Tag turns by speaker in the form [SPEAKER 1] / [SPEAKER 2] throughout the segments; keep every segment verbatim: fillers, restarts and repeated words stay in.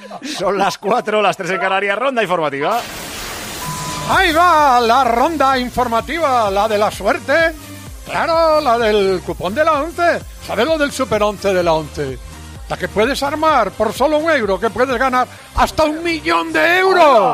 [SPEAKER 1] Son las cuatro, las tres en Canarias, ronda informativa.
[SPEAKER 2] Ahí va la ronda informativa, la de la suerte. Claro, la del cupón de la once. ¿Sabes lo del super once de la once? La que puedes armar por solo un euro, que puedes ganar hasta un millón de euros.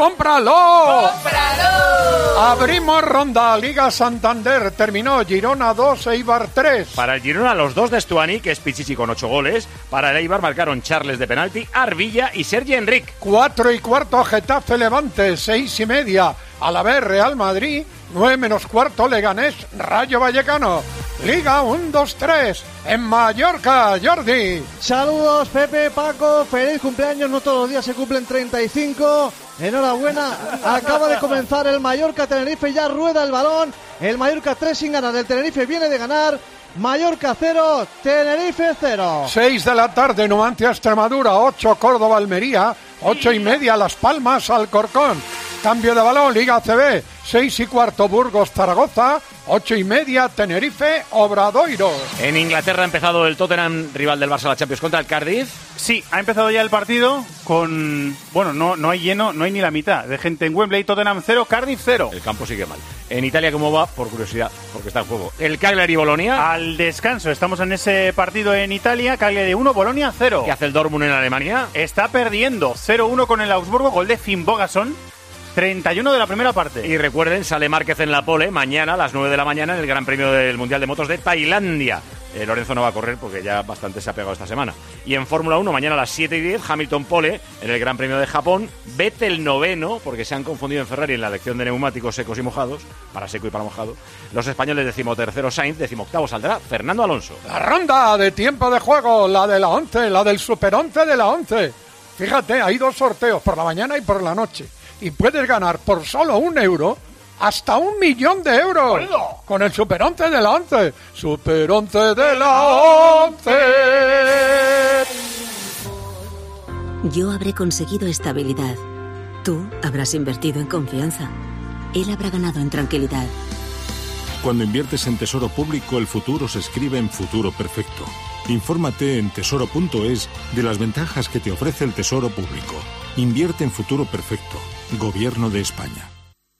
[SPEAKER 2] ¡Cómpralo! ¡Cómpralo! Abrimos ronda. Liga Santander. Terminó Girona dos, Eibar tres.
[SPEAKER 1] Para el Girona, los dos de Stuani, que es Pichichi con ocho goles. Para el Eibar marcaron Charles de penalti, Arvilla y Sergi Enric.
[SPEAKER 2] Cuatro y cuarto, Getafe Levante. Seis y media, Alavés Real Madrid. Nueve menos cuarto, Leganés Rayo Vallecano. Liga uno, dos, tres en Mallorca, Jordi.
[SPEAKER 3] Saludos, Pepe, Paco, feliz cumpleaños, no todos los días se cumplen treinta y cinco. Enhorabuena, acaba de comenzar el Mallorca-Tenerife, ya rueda el balón. El Mallorca tres sin ganar, el Tenerife viene de ganar. Mallorca cero, Tenerife cero.
[SPEAKER 2] seis de la tarde, Numancia Extremadura, ocho Córdoba Almería, ocho y media Las Palmas Alcorcón. Cambio de balón, Liga A C B, seis y cuarto Burgos Zaragoza, ocho y media Tenerife Obradoiro.
[SPEAKER 1] En Inglaterra ha empezado el Tottenham, rival del Barça de la Champions, contra el Cardiff.
[SPEAKER 4] Sí, ha empezado ya el partido con... Bueno, no, no hay lleno, no hay ni la mitad de gente en Wembley. Tottenham cero, Cardiff cero.
[SPEAKER 1] El campo sigue mal. En Italia, ¿cómo va? Por curiosidad, porque está en juego. El Cagliari Bolonia.
[SPEAKER 4] Al descanso, estamos en ese partido en Italia. Cagliari uno, Bolonia cero.
[SPEAKER 1] ¿Qué hace el Dortmund en Alemania?
[SPEAKER 4] Está perdiendo cero uno con el Augsburgo, gol de Finn Bogason. treinta y uno de la primera parte.
[SPEAKER 1] Y recuerden, sale Márquez en la pole mañana a las nueve de la mañana en el Gran Premio del Mundial de Motos de Tailandia. Eh, Lorenzo no va a correr porque ya bastante se ha pegado esta semana. Y en Fórmula uno, mañana a las siete y diez, Hamilton pole en el Gran Premio de Japón. Vettel noveno, porque se han confundido en Ferrari en la elección de neumáticos secos y mojados, para seco y para mojado. Los españoles decimotercero Sainz, decimoctavo saldrá Fernando Alonso.
[SPEAKER 2] La ronda de tiempo de juego, la de la once, la del super once de la once. Fíjate, hay dos sorteos, por la mañana y por la noche. Y puedes ganar por solo un euro hasta un millón de euros. ¡Hola! Con el Super once de la once. Super once de la once.
[SPEAKER 5] Yo habré conseguido estabilidad. Tú habrás invertido en confianza. Él habrá ganado en tranquilidad.
[SPEAKER 6] Cuando inviertes en Tesoro Público, el futuro se escribe en Futuro Perfecto. Infórmate en tesoro punto es de las ventajas que te ofrece el Tesoro Público. Invierte en Futuro Perfecto. Gobierno de España.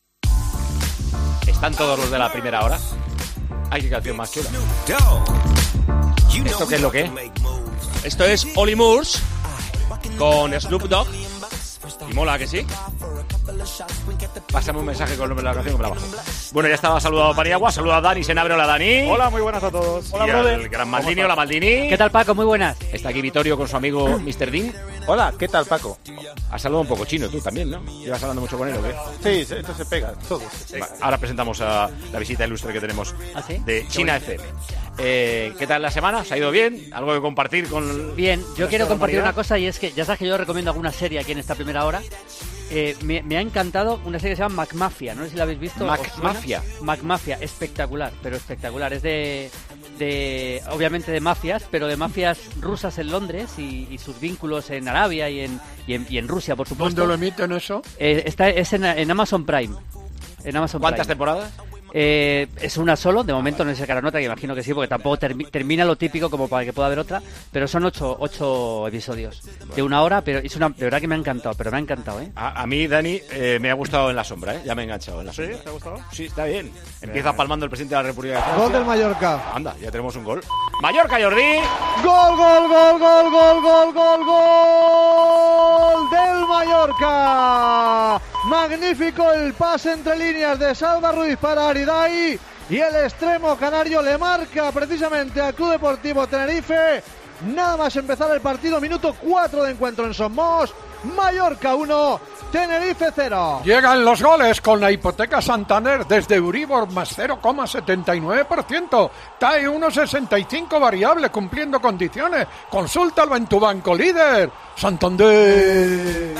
[SPEAKER 1] ¿Están todos los de la primera hora? Ay, qué canción más chula. ¿Esto qué es lo que es?
[SPEAKER 7] Esto es Olly Murs con Snoop Dogg. Y mola, ¿que sí?
[SPEAKER 1] Pásame un mensaje con el nombre de la canción que me la bajo. Bueno, ya estaba saludado Paniagua, saluda a Dani Senabre, hola Dani.
[SPEAKER 4] Hola, muy buenas a todos.
[SPEAKER 1] Hola, brother. El gran Maldini, hola Maldini.
[SPEAKER 8] ¿Qué tal, Paco? Muy buenas.
[SPEAKER 1] Está aquí Vittorio con su amigo mister Dean.
[SPEAKER 4] Hola, ¿qué tal, Paco?
[SPEAKER 1] Has hablado un poco chino tú también, ¿no? ¿Llevas hablando mucho con él o qué?
[SPEAKER 4] Sí, esto se pega, todo.
[SPEAKER 1] Sí. Va, ahora presentamos a la visita ilustre que tenemos
[SPEAKER 8] ¿Ah, sí?
[SPEAKER 1] de China F M. Eh, ¿Qué tal la semana? ¿Se ha ido bien? ¿Algo que compartir con...?
[SPEAKER 8] Bien, yo quiero compartir
[SPEAKER 1] humanidad?
[SPEAKER 8] una cosa y es que ya sabes que yo recomiendo alguna serie aquí en esta primera hora. Eh, me, me ha encantado una serie que se llama MacMafia, no sé si la habéis visto.
[SPEAKER 1] MacMafia.
[SPEAKER 8] MacMafia, espectacular, pero espectacular. Es de, de, obviamente de mafias, pero de mafias rusas en Londres y, y sus vínculos en Arabia y en, y en, y en Rusia, por supuesto.
[SPEAKER 2] ¿Dónde lo emiten eso?
[SPEAKER 8] Eh, está, es en, en Amazon Prime. En Amazon
[SPEAKER 1] ¿Cuántas
[SPEAKER 8] Prime.
[SPEAKER 1] temporadas?
[SPEAKER 8] Eh, es una solo, de momento no se sacarán otra, que imagino que sí, porque tampoco termi- termina lo típico como para que pueda haber otra, pero son ocho, ocho episodios de una hora, pero es una, de verdad que me ha encantado, pero me ha encantado, ¿eh?
[SPEAKER 1] A, a mí, Dani, eh, me ha gustado En la sombra, ¿eh? Ya me he enganchado en la sombra.
[SPEAKER 4] ¿Sí? ¿Te ha gustado?
[SPEAKER 1] Sí, está bien. Empieza palmando el presidente de la República de Francia.
[SPEAKER 3] Gol del Mallorca.
[SPEAKER 1] Anda, ya tenemos un gol. Mallorca, Jordi.
[SPEAKER 3] Gol, gol, gol, gol, gol, gol, gol, gol del Mallorca. Magnífico el pase entre líneas de Salva Ruiz para Aridai y el extremo canario le marca precisamente al Club Deportivo Tenerife. Nada más empezar el partido, minuto cuatro de encuentro en Somos. Mallorca uno, Tenerife cero.
[SPEAKER 2] Llegan los goles con la hipoteca Santander desde Euribor más cero coma setenta y nueve por ciento. T A E uno coma sesenta y cinco variable cumpliendo condiciones. Consúltalo en tu banco líder. Santander.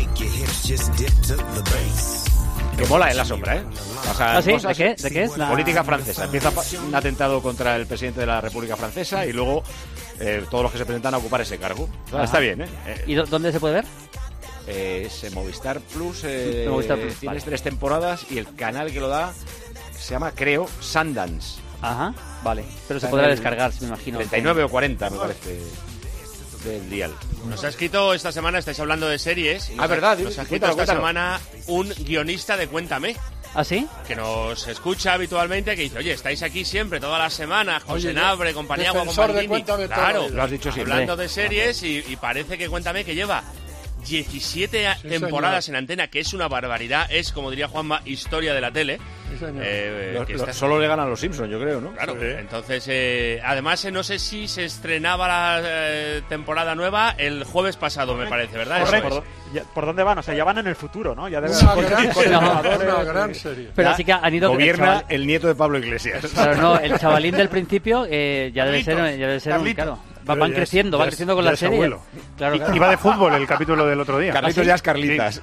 [SPEAKER 1] Que mola En la sombra, ¿eh? O sea,
[SPEAKER 8] ¿Ah, sí?
[SPEAKER 1] cosas-
[SPEAKER 8] ¿De qué? ¿De qué es la-
[SPEAKER 1] Política francesa. Empieza pa- un atentado contra el presidente de la República Francesa y luego eh, todos los que se presentan a ocupar ese cargo. O sea,
[SPEAKER 8] Ajá.
[SPEAKER 1] está bien, ¿eh? Eh,
[SPEAKER 8] ¿Y do- dónde se puede ver?
[SPEAKER 1] eh, es en Movistar Plus. Eh,
[SPEAKER 8] Movistar Plus,
[SPEAKER 1] tienes
[SPEAKER 8] vale.
[SPEAKER 1] tres temporadas y el canal que lo da se llama, creo, Sundance.
[SPEAKER 8] Ajá, vale, pero se
[SPEAKER 1] Está
[SPEAKER 8] podrá
[SPEAKER 1] en el
[SPEAKER 8] descargar, me imagino.
[SPEAKER 1] treinta y nueve o cuarenta, me parece, del dial.
[SPEAKER 7] Nos ha escrito esta semana, estáis hablando de series. Y nos
[SPEAKER 1] Ah, verdad,
[SPEAKER 7] ha, nos ha escrito
[SPEAKER 1] cuéntalo,
[SPEAKER 7] esta
[SPEAKER 1] cuéntalo.
[SPEAKER 7] semana un guionista de Cuéntame.
[SPEAKER 8] ¿Ah, sí?
[SPEAKER 7] Que nos escucha habitualmente, que dice, oye, estáis aquí siempre, todas las semanas, José
[SPEAKER 2] Oye,
[SPEAKER 7] Nabre, compañía con
[SPEAKER 2] defensor de
[SPEAKER 7] Maldini.
[SPEAKER 2] Cuéntame toda la
[SPEAKER 7] Claro,
[SPEAKER 2] vida.
[SPEAKER 1] Lo has dicho siempre.
[SPEAKER 7] hablando de series y, y parece que Cuéntame que lleva diecisiete a-
[SPEAKER 2] Sí,
[SPEAKER 7] temporadas
[SPEAKER 2] señor.
[SPEAKER 7] en antena, que es una barbaridad, es, como diría Juanma, historia de la tele.
[SPEAKER 2] Sí, señor.
[SPEAKER 7] Eh,
[SPEAKER 1] Lo-
[SPEAKER 7] que
[SPEAKER 1] lo-
[SPEAKER 7] está-
[SPEAKER 1] solo le ganan los Simpsons, yo creo, ¿no?
[SPEAKER 7] Claro,
[SPEAKER 2] Sí.
[SPEAKER 7] entonces, eh, además, eh, no sé si se estrenaba la eh, temporada nueva el jueves pasado, me parece, ¿verdad? Eso
[SPEAKER 9] Correcto.
[SPEAKER 7] es.
[SPEAKER 9] ¿Por, ya- ¿por dónde van? O sea, ya van en el futuro, ¿no? Ya debe
[SPEAKER 2] Una
[SPEAKER 9] haber
[SPEAKER 2] gran
[SPEAKER 9] con
[SPEAKER 2] serie,
[SPEAKER 9] entrenadores
[SPEAKER 2] una
[SPEAKER 9] y-
[SPEAKER 2] gran serie.
[SPEAKER 8] Pero
[SPEAKER 1] Ya
[SPEAKER 8] sí que han ido... el
[SPEAKER 1] Gobierna
[SPEAKER 8] chaval-
[SPEAKER 1] el nieto de Pablo Iglesias.
[SPEAKER 8] Claro, no, el chavalín del principio eh, ya debe ser,
[SPEAKER 4] Carlitos,
[SPEAKER 8] ya debe ser un,
[SPEAKER 4] Carlitos.
[SPEAKER 8] claro. Va-
[SPEAKER 4] Pero
[SPEAKER 8] van
[SPEAKER 4] ya es-
[SPEAKER 8] creciendo,
[SPEAKER 4] ya
[SPEAKER 8] van
[SPEAKER 4] es-
[SPEAKER 8] creciendo con
[SPEAKER 4] ya
[SPEAKER 8] la
[SPEAKER 4] es
[SPEAKER 8] serie.
[SPEAKER 4] abuelo.
[SPEAKER 8] Claro,
[SPEAKER 4] Y-
[SPEAKER 8] claro.
[SPEAKER 4] Iba de fútbol el capítulo del otro día.
[SPEAKER 1] Carlitos ya es Carlitas.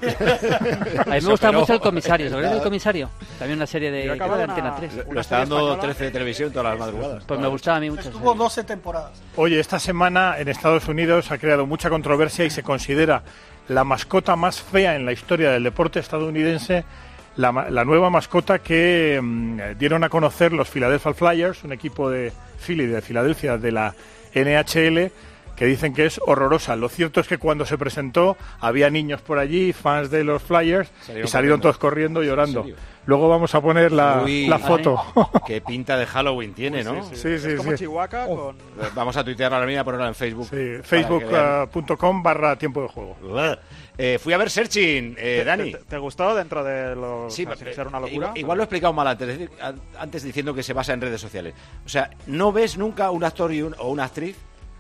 [SPEAKER 8] A mí me gusta
[SPEAKER 1] Pero-
[SPEAKER 8] mucho El Comisario. ¿Sabéis del Comisario? También una serie de,
[SPEAKER 9] Yo
[SPEAKER 8] creo
[SPEAKER 9] acabo
[SPEAKER 8] de
[SPEAKER 9] de
[SPEAKER 8] Antena
[SPEAKER 9] una-
[SPEAKER 8] tres.
[SPEAKER 1] Lo está dando trece de televisión todas las madrugadas.
[SPEAKER 8] Pues me gustaba a mí mucho.
[SPEAKER 10] Estuvo doce temporadas.
[SPEAKER 4] Oye, esta semana en Estados Unidos ha creado mucha controversia y se considera la mascota más fea en la historia del deporte estadounidense, la, ma- la nueva mascota que mm, dieron a conocer los Philadelphia Flyers, un equipo de Philly de Filadelfia de la N H L, que dicen que es horrorosa. Lo cierto es que cuando se presentó había niños por allí, fans de los Flyers,
[SPEAKER 1] Salieron
[SPEAKER 4] y salieron
[SPEAKER 1] corriendo.
[SPEAKER 4] todos corriendo llorando.
[SPEAKER 1] ¿En serio?
[SPEAKER 4] Luego vamos a poner la,
[SPEAKER 1] Uy.
[SPEAKER 4] la foto.
[SPEAKER 1] Qué pinta de Halloween tiene, ¿no?
[SPEAKER 4] Sí, sí,
[SPEAKER 9] Es como
[SPEAKER 4] sí.
[SPEAKER 9] Chihuahua con...
[SPEAKER 1] Vamos a tuitear ahora mismo y a ponerla en Facebook.
[SPEAKER 4] Sí,
[SPEAKER 1] para que vean.
[SPEAKER 4] facebook punto com barra tiempo de juego.
[SPEAKER 1] Eh, fui a ver Searching, eh, Dani.
[SPEAKER 9] ¿Te, te gustó dentro de los...
[SPEAKER 1] Sí,
[SPEAKER 9] o sea, sin
[SPEAKER 1] pero,
[SPEAKER 9] ser una
[SPEAKER 1] eh,
[SPEAKER 9] locura?
[SPEAKER 1] Igual, igual lo he explicado mal antes, es decir, an- antes diciendo que se basa en redes sociales. O sea, no ves nunca un actor y un- o una actriz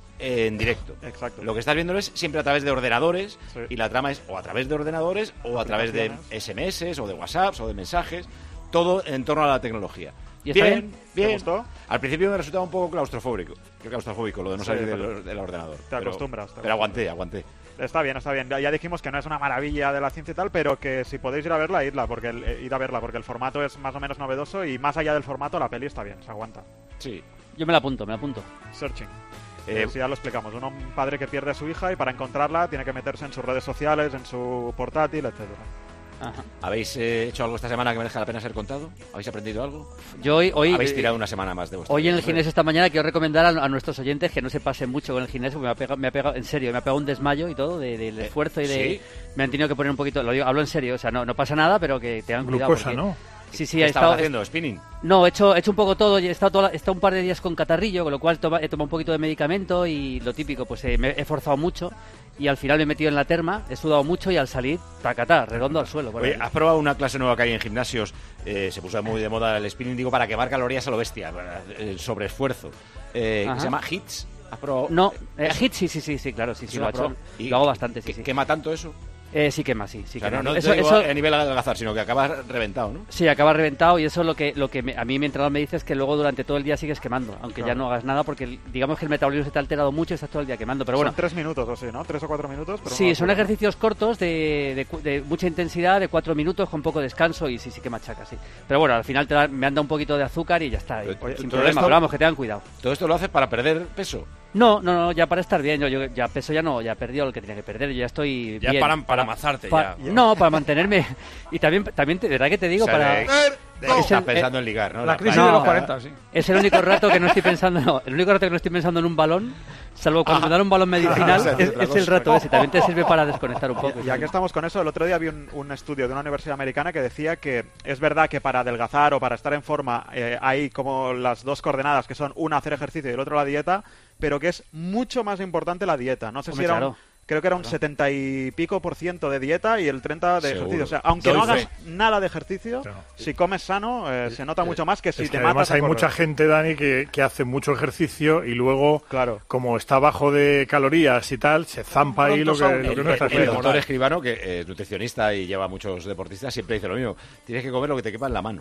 [SPEAKER 1] en directo.
[SPEAKER 9] Exacto.
[SPEAKER 1] Lo que estás viendo es siempre a través de ordenadores,
[SPEAKER 9] Sí.
[SPEAKER 1] y la trama es o a través de ordenadores o a través de S M S o de WhatsApp o de mensajes, todo en torno a la tecnología.
[SPEAKER 8] ¿Y está
[SPEAKER 1] bien,
[SPEAKER 8] bien?
[SPEAKER 9] ¿Te
[SPEAKER 1] bien.
[SPEAKER 9] gustó?
[SPEAKER 1] Al principio me resultaba un poco claustrofóbico, que claustrofóbico lo de no
[SPEAKER 9] Sí,
[SPEAKER 1] salir
[SPEAKER 9] pero
[SPEAKER 1] del, del ordenador.
[SPEAKER 9] te
[SPEAKER 1] Pero-
[SPEAKER 9] acostumbras, te
[SPEAKER 1] Pero aguanté, aguanté.
[SPEAKER 9] Está bien, está bien. Ya ya dijimos que no es una maravilla de la ciencia y tal, pero que si podéis ir a verla, idla, porque el, eh, ir a verla, porque el formato es más o menos novedoso y más allá del formato la peli está bien, se aguanta.
[SPEAKER 1] Sí.
[SPEAKER 8] Yo me la apunto, me la apunto.
[SPEAKER 9] Searching.
[SPEAKER 1] Eh,
[SPEAKER 9] Eh, sí, ya lo explicamos. Un, un padre que pierde a su hija y para encontrarla tiene que meterse en sus redes sociales, en su portátil, etcétera.
[SPEAKER 8] Ajá.
[SPEAKER 1] ¿Habéis eh, hecho algo esta semana que merezca la pena ser contado? ¿Habéis aprendido algo?
[SPEAKER 8] Yo hoy, hoy,
[SPEAKER 1] Habéis
[SPEAKER 8] eh,
[SPEAKER 1] tirado una semana más de vuestra
[SPEAKER 8] hoy en el
[SPEAKER 1] vida.
[SPEAKER 8] gimnasio esta mañana quiero recomendar a, a nuestros oyentes que no se pasen mucho con el gimnasio, porque me ha pegado, me ha pegado en serio, me ha pegado un desmayo y todo de- del esfuerzo y de...
[SPEAKER 1] ¿sí?
[SPEAKER 8] Me han tenido que poner un poquito, lo digo, hablo en serio, o sea, no, no pasa nada, pero que tengan cuidado.
[SPEAKER 4] Glucosa,
[SPEAKER 8] porque-
[SPEAKER 4] ¿no?
[SPEAKER 8] Sí, sí,
[SPEAKER 1] ¿Qué
[SPEAKER 8] he
[SPEAKER 1] estabas
[SPEAKER 8] estado...
[SPEAKER 1] haciendo? ¿Spinning?
[SPEAKER 8] No, he hecho, he hecho un poco todo, y he estado, toda la- he estado un par de días con catarrillo, con lo cual toma- he tomado un poquito de medicamento y lo típico, pues eh, me he esforzado mucho y al final me he metido en la terma, he sudado mucho y al salir, tacatá, redondo al suelo. por
[SPEAKER 1] Oye,
[SPEAKER 8] ahí.
[SPEAKER 1] ¿has probado una clase nueva que hay en gimnasios? Eh, se puso muy de moda el spinning, digo, para quemar calorías a lo bestia, para el sobreesfuerzo. Eh, que
[SPEAKER 8] Ajá.
[SPEAKER 1] se llama HIIT. ¿Has probado?
[SPEAKER 8] No, eh, hit sí, sí, sí, sí, claro, sí, sí,
[SPEAKER 1] ¿Sí
[SPEAKER 8] lo,
[SPEAKER 1] lo
[SPEAKER 8] he
[SPEAKER 1] has
[SPEAKER 8] hecho.
[SPEAKER 1] probado? ¿Y
[SPEAKER 8] Lo hago
[SPEAKER 1] qué-
[SPEAKER 8] bastante, sí,
[SPEAKER 1] qué-
[SPEAKER 8] sí.
[SPEAKER 1] ¿Quema tanto eso?
[SPEAKER 8] Eh, sí quema, sí, sí
[SPEAKER 1] O sea,
[SPEAKER 8] quema.
[SPEAKER 1] no, no
[SPEAKER 8] Eso-
[SPEAKER 1] te digo
[SPEAKER 8] eso-
[SPEAKER 1] a nivel adelgazar, sino que acabas reventado, ¿no?
[SPEAKER 8] Sí, acaba reventado y eso lo que lo que me- a mí mi entrenador me dice es que luego durante todo el día sigues quemando, aunque ya no hagas nada porque el- digamos que el metabolismo se te ha alterado mucho y estás todo el día quemando, pero bueno.
[SPEAKER 9] Son tres minutos o sí, ¿no? Tres o cuatro minutos. Pero
[SPEAKER 8] Sí,
[SPEAKER 9] no
[SPEAKER 8] son
[SPEAKER 9] locura.
[SPEAKER 8] ejercicios cortos de, de cu- de mucha intensidad, de cuatro minutos con poco descanso y sí, sí que machaca, sí. Pero bueno, al final te da- me anda un poquito de azúcar y ya está, y-
[SPEAKER 1] Oye,
[SPEAKER 8] sin
[SPEAKER 1] todo
[SPEAKER 8] problema,
[SPEAKER 1] esto-
[SPEAKER 8] pero vamos, que tengan cuidado.
[SPEAKER 1] Todo esto lo haces para perder peso.
[SPEAKER 8] No, no, no, ya para estar bien, yo, yo ya peso ya no, ya he perdido lo que tenía que perder, yo ya estoy
[SPEAKER 7] Ya
[SPEAKER 8] bien.
[SPEAKER 7] para, para amazarte,
[SPEAKER 8] Pa-
[SPEAKER 7] ya.
[SPEAKER 8] No, para mantenerme. Y también, también te, de verdad que te digo,
[SPEAKER 1] O sea,
[SPEAKER 8] para...
[SPEAKER 1] de- de-
[SPEAKER 8] Es
[SPEAKER 1] estás
[SPEAKER 8] el-
[SPEAKER 1] pensando en ligar, ¿no?
[SPEAKER 2] La crisis
[SPEAKER 8] No,
[SPEAKER 2] de los cuarenta, sí.
[SPEAKER 8] Es el único rato que no estoy pensando, no, el único rato que no estoy pensando en un balón, salvo cuando me dan un balón medicinal,
[SPEAKER 1] Esa es
[SPEAKER 8] es,
[SPEAKER 1] otra
[SPEAKER 8] es el
[SPEAKER 1] cosa.
[SPEAKER 8] rato ese, también te sirve para desconectar un poco.
[SPEAKER 9] Ya que estamos con eso, el otro día vi un, un estudio de una universidad americana que decía que es verdad que para adelgazar o para estar en forma eh, hay como las dos coordenadas que son una hacer ejercicio y el otro la dieta, pero que es mucho más importante la dieta. No sé
[SPEAKER 8] Hombre,
[SPEAKER 9] si era un-
[SPEAKER 8] claro.
[SPEAKER 9] creo que era un setenta y pico por ciento de dieta y el treinta de
[SPEAKER 1] Seguro.
[SPEAKER 9] ejercicio. O sea, aunque
[SPEAKER 1] Doy
[SPEAKER 9] no hagas
[SPEAKER 1] fe.
[SPEAKER 9] nada de ejercicio,
[SPEAKER 4] Claro.
[SPEAKER 9] si comes sano eh, se nota mucho más que si
[SPEAKER 4] Es
[SPEAKER 9] te
[SPEAKER 4] que
[SPEAKER 9] matas.
[SPEAKER 4] además
[SPEAKER 9] a
[SPEAKER 4] hay
[SPEAKER 9] correr.
[SPEAKER 4] mucha gente, Dani, que, que hace mucho ejercicio y luego,
[SPEAKER 9] Claro.
[SPEAKER 4] como está bajo de calorías y tal, se zampa ahí lo que, lo que
[SPEAKER 1] El,
[SPEAKER 4] no está
[SPEAKER 1] el
[SPEAKER 4] haciendo.
[SPEAKER 1] doctor Escribano, que es nutricionista y lleva a muchos deportistas, siempre dice lo mismo. Tienes que comer lo que te quepa en la mano.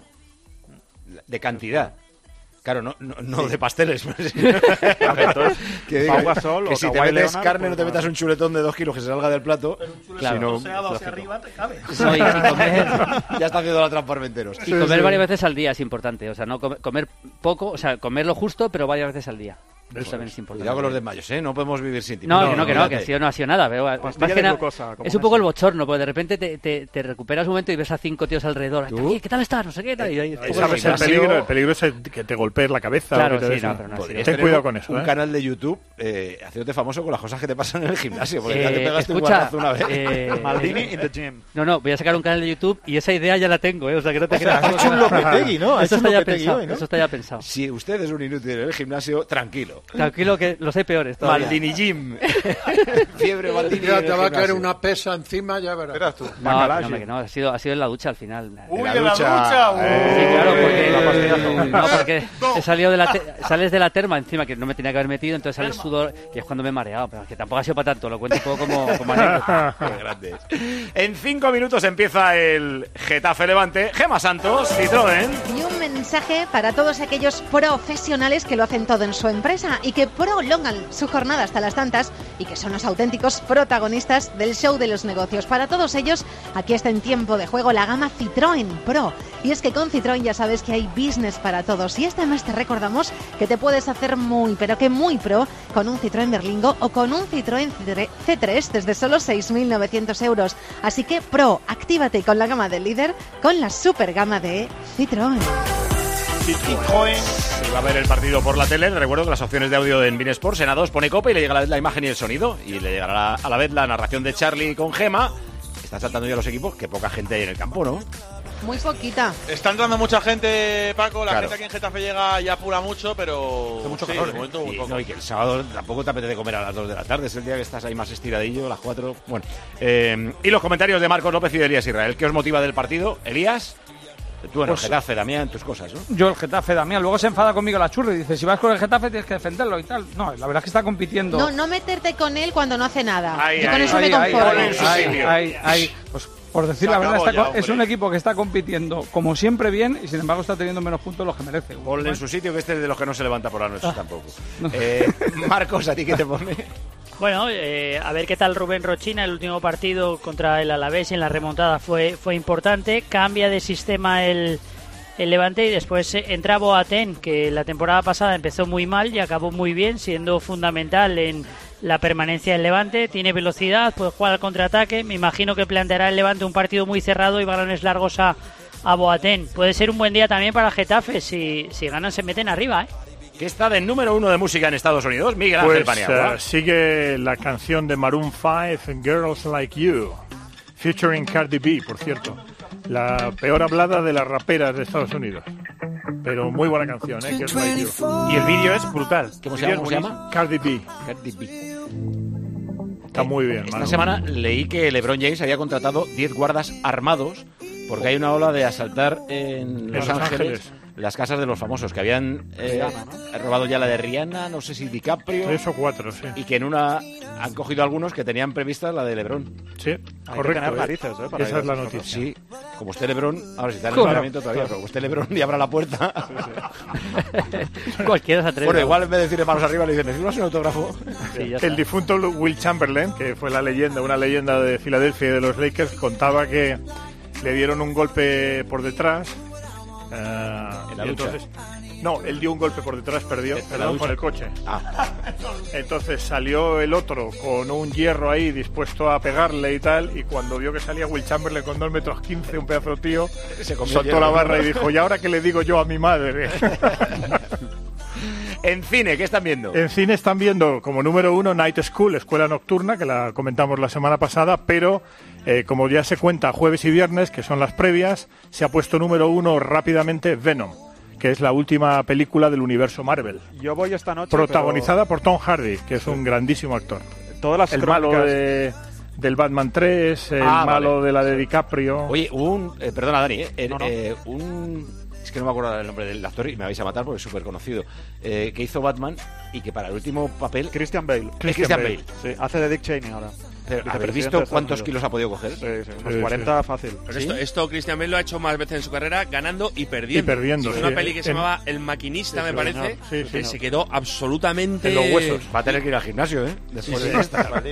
[SPEAKER 1] De cantidad. Claro, no, no, no de pasteles. pues.
[SPEAKER 9] Entonces,
[SPEAKER 1] que diga,
[SPEAKER 9] Pau Gasol
[SPEAKER 1] que
[SPEAKER 9] o
[SPEAKER 1] si te
[SPEAKER 9] Kawhi
[SPEAKER 1] metes
[SPEAKER 9] Leonard,
[SPEAKER 1] carne
[SPEAKER 9] pues,
[SPEAKER 1] no te metas un chuletón de dos kilos que se salga del plato.
[SPEAKER 8] Claro.
[SPEAKER 1] sino-
[SPEAKER 10] Troceado hacia
[SPEAKER 1] lógico.
[SPEAKER 10] arriba te cabe.
[SPEAKER 8] No, y, y comer,
[SPEAKER 1] Ya está haciendo la trampa Armenteros.
[SPEAKER 8] y comer varias veces al día es importante, o sea, no comer, comer poco, o sea, comer lo justo, pero varias veces al día. Eso también es importante.
[SPEAKER 1] Cuidado con los desmayos, ¿eh? No podemos vivir sin ti.
[SPEAKER 8] No, no, que no, que no, que ha sido, no ha sido nada. Pero, más que nada, glucosa, es un poco el bochorno, porque de repente te, te, te recuperas un momento y ves a cinco tíos alrededor. ¿Qué, ¿Qué tal estás? No sé qué tal. Y ahí,
[SPEAKER 4] ahí sabes el peligro, el peligro es que te golpees la cabeza.
[SPEAKER 8] Claro,
[SPEAKER 4] o que te
[SPEAKER 8] sí, no, pero no
[SPEAKER 4] Ten tener cuidado con eso.
[SPEAKER 1] Un
[SPEAKER 4] ¿eh?
[SPEAKER 1] canal de YouTube eh, haciéndote famoso con las cosas que te pasan en el gimnasio. Porque eh, ya te pegaste
[SPEAKER 8] escucha,
[SPEAKER 1] un guardazo una vez.
[SPEAKER 8] Eh,
[SPEAKER 9] Maldini in the gym.
[SPEAKER 8] No, no, voy a sacar un canal de YouTube y esa idea ya la tengo, ¿eh? O sea, que no te creas.
[SPEAKER 10] Has hecho un Lopetegui, ¿no?
[SPEAKER 8] Eso está ya pensado. Eso está ya pensado.
[SPEAKER 1] Si usted es un inútil en el gimnasio, tranquilo.
[SPEAKER 8] Tranquilo, que los hay peores todavía.
[SPEAKER 1] Maldini Gym. Fiebre Maldini.
[SPEAKER 2] Ya te va a caer una pesa encima, ya verás.
[SPEAKER 10] Verás tú.
[SPEAKER 8] No, no, no, no, ha sido, ha sido en la ducha al final.
[SPEAKER 10] Uy,
[SPEAKER 1] en la
[SPEAKER 10] en la
[SPEAKER 1] ducha.
[SPEAKER 10] ducha. Uh.
[SPEAKER 8] Sí, claro, porque, no, porque he salido de la te, sales de la terma encima, que no me tenía que haber metido, entonces sale el sudor, y es cuando me he mareado, pero que tampoco ha sido para tanto, lo cuento un poco como, como anécdota.
[SPEAKER 1] Qué grande. En cinco minutos empieza el Getafe Levante. Gema Santos, Citroën.
[SPEAKER 11] Y un mensaje para todos aquellos profesionales que lo hacen todo en su empresa y que prolongan su jornada hasta las tantas y que son los auténticos protagonistas del show de los negocios. Para todos ellos, aquí está en tiempo de juego la gama Citroën Pro. Y es que con Citroën ya sabes que hay business para todos. Y este mes te recordamos que te puedes hacer muy, pero que muy pro con un Citroën Berlingo o con un Citroën C tres desde solo seis mil novecientos euros. Así que Pro, actívate con la gama del líder, con la super gama de Citroën.
[SPEAKER 1] Citroën. Si va a ver el partido por la tele, recuerdo que las opciones de audio en Bein Sports, en A dos pone Copa y le llega a la vez la imagen y el sonido. Y le llegará a la vez la narración de Charlie con Gema. Están saltando ya los equipos, que poca gente hay en el campo, ¿no?
[SPEAKER 11] Muy poquita.
[SPEAKER 10] Está entrando mucha gente, Paco. La
[SPEAKER 1] Claro.
[SPEAKER 10] gente aquí en Getafe llega y apura mucho, pero.
[SPEAKER 1] Hace mucho
[SPEAKER 10] sí,
[SPEAKER 1] calor,
[SPEAKER 10] de momento
[SPEAKER 1] ¿eh?
[SPEAKER 10] muy
[SPEAKER 1] Y,
[SPEAKER 10] poco.
[SPEAKER 1] no, y que el sábado tampoco te apetece comer a las dos de la tarde. Es el día que estás ahí más estiradillo, a las cuatro. Bueno. Eh, y los comentarios de Marcos López y de Elías Israel. ¿Qué os motiva del partido? Elías, tú en
[SPEAKER 12] Pues-
[SPEAKER 1] el Getafe, Damián, tus cosas, ¿no?
[SPEAKER 12] Yo el Getafe, Damián, luego se enfada conmigo la churra y dice, si vas con el Getafe tienes que defenderlo y tal. No, la verdad es que está compitiendo.
[SPEAKER 11] No, no meterte con él cuando no hace nada.
[SPEAKER 1] Ay,
[SPEAKER 11] Yo con
[SPEAKER 1] ay,
[SPEAKER 11] eso
[SPEAKER 12] Ay,
[SPEAKER 11] me
[SPEAKER 12] ay,
[SPEAKER 11] conformo.
[SPEAKER 12] ay, ay, ay, ay. Pues por decir
[SPEAKER 10] Se
[SPEAKER 12] la verdad,
[SPEAKER 10] acabó
[SPEAKER 12] está
[SPEAKER 10] ya,
[SPEAKER 12] co- es
[SPEAKER 10] hombre.
[SPEAKER 12] un equipo que está compitiendo como siempre bien y sin embargo está teniendo menos puntos de los que merece.
[SPEAKER 1] Ponle en su sitio, que este es de los que no se levanta por la noche tampoco. Eh, Marcos, ¿a ti qué te pone?
[SPEAKER 13] Bueno, eh, a ver qué tal Rubén Rochina. El último partido contra el Alavés en la remontada fue, fue importante. Cambia de sistema el, el Levante y después eh, entra Boateng, que la temporada pasada empezó muy mal y acabó muy bien, siendo fundamental en la permanencia del Levante. Tiene velocidad, puede jugar al contraataque. Me imagino que planteará el Levante un partido muy cerrado y balones largos a, a Boateng. Puede ser un buen día también para Getafe. Si, si ganan se meten arriba, ¿eh?
[SPEAKER 1] Que está de número uno de música en Estados Unidos, Miguel Ángel
[SPEAKER 4] Pues
[SPEAKER 1] Paniagua.
[SPEAKER 4] eh, sigue la canción de Maroon cinco, Girls Like You, featuring Cardi B, por cierto. La peor hablada de las raperas de Estados Unidos. Pero muy buena canción, ¿eh? Girls Like You.
[SPEAKER 12] Y el vídeo es brutal.
[SPEAKER 1] ¿Cómo se llama? ¿Cómo se llama?
[SPEAKER 4] Cardi B.
[SPEAKER 1] Cardi B.
[SPEAKER 4] Está muy bien,
[SPEAKER 1] Esta
[SPEAKER 4] Manu.
[SPEAKER 1] semana leí que LeBron James había contratado diez guardas armados porque hay una ola de asaltar en Los,
[SPEAKER 4] Los
[SPEAKER 1] Ángeles,
[SPEAKER 4] Ángeles.
[SPEAKER 1] las casas de los famosos que habían eh, robado ya la de Rihanna, no sé si DiCaprio,
[SPEAKER 4] Tres o cuatro, sí.
[SPEAKER 1] y que en una han cogido algunos que tenían prevista la de LeBron.
[SPEAKER 4] Sí,
[SPEAKER 9] Hay que
[SPEAKER 4] correcto.
[SPEAKER 9] tener
[SPEAKER 4] ¿eh?
[SPEAKER 9] narices, ¿eh? para ir
[SPEAKER 4] Esa
[SPEAKER 9] a
[SPEAKER 4] es la
[SPEAKER 9] esas
[SPEAKER 4] noticia.
[SPEAKER 1] Sí, como esté LeBron, ahora si está en el
[SPEAKER 12] Joder.
[SPEAKER 1] entrenamiento todavía, pero como esté LeBron y abra la puerta.
[SPEAKER 8] Cualquiera se atreve.
[SPEAKER 1] Bueno, igual en vez de decirle manos arriba le dicen, ¿me firmas un autógrafo?
[SPEAKER 8] Sí, ya está.
[SPEAKER 4] El difunto Will Chamberlain, que fue la leyenda, una leyenda de Filadelfia y de los Lakers, contaba que le dieron un golpe por detrás. eh,
[SPEAKER 1] ¿En la
[SPEAKER 4] y
[SPEAKER 1] lucha?
[SPEAKER 4] entonces, no, él dio un golpe por detrás, perdió,
[SPEAKER 1] ¿En la
[SPEAKER 4] perdón,
[SPEAKER 1] lucha?
[SPEAKER 4] con el coche.
[SPEAKER 1] Ah,
[SPEAKER 4] Entonces salió el otro con un hierro ahí dispuesto a pegarle y tal, y cuando vio que salía Will Chamberlain con dos metros quince, un pedazo de tío,
[SPEAKER 1] se comió
[SPEAKER 4] soltó
[SPEAKER 1] hierro,
[SPEAKER 4] la
[SPEAKER 1] ¿no?
[SPEAKER 4] barra y dijo, ¿y ahora qué le digo yo a mi madre?
[SPEAKER 1] en cine, ¿qué están viendo?
[SPEAKER 4] En cine están viendo como número uno Night School, Escuela Nocturna, que la comentamos la semana pasada, pero eh, como ya se cuenta jueves y viernes, que son las previas, se ha puesto número uno rápidamente Venom, que es la última película del universo Marvel,
[SPEAKER 9] Yo voy esta noche.
[SPEAKER 4] protagonizada por Tom Hardy, que es un grandísimo actor.
[SPEAKER 9] pero Todas las
[SPEAKER 4] El malo
[SPEAKER 9] crónicas-
[SPEAKER 4] de, del Batman tres, el
[SPEAKER 1] Ah,
[SPEAKER 4] malo
[SPEAKER 1] vale.
[SPEAKER 4] de la de DiCaprio.
[SPEAKER 1] Oye, un... eh, perdona, Dani, eh, eh,
[SPEAKER 9] No, no.
[SPEAKER 1] eh, un... Es que no me acuerdo el nombre del actor y me vais a matar porque es súper conocido. Eh, que hizo Batman y que para el último papel...
[SPEAKER 9] Christian Bale.
[SPEAKER 1] Christian Bale.
[SPEAKER 9] Sí, hace de Dick Cheney ahora.
[SPEAKER 1] Pero,
[SPEAKER 9] Vicepresidente
[SPEAKER 1] ¿Habéis
[SPEAKER 9] de
[SPEAKER 1] visto
[SPEAKER 9] Estados
[SPEAKER 1] cuántos
[SPEAKER 9] Unidos.
[SPEAKER 1] kilos ha podido coger?
[SPEAKER 9] Sí, sí, unos
[SPEAKER 4] Sí,
[SPEAKER 9] cuarenta fácil.
[SPEAKER 7] Pero
[SPEAKER 1] ¿Sí?
[SPEAKER 7] esto, esto Christian Bale lo ha hecho más veces en su carrera, ganando y perdiendo.
[SPEAKER 4] Y perdiendo,
[SPEAKER 7] Hizo
[SPEAKER 4] sí.
[SPEAKER 7] una peli que se
[SPEAKER 4] En-
[SPEAKER 7] llamaba El Maquinista,
[SPEAKER 9] Sí,
[SPEAKER 7] me
[SPEAKER 9] sí,
[SPEAKER 7] parece,
[SPEAKER 9] señor. Sí,
[SPEAKER 7] que
[SPEAKER 9] sí,
[SPEAKER 7] se
[SPEAKER 9] no.
[SPEAKER 7] quedó absolutamente...
[SPEAKER 4] En los huesos.
[SPEAKER 1] Va a tener que ir al gimnasio, ¿eh? Después de esta.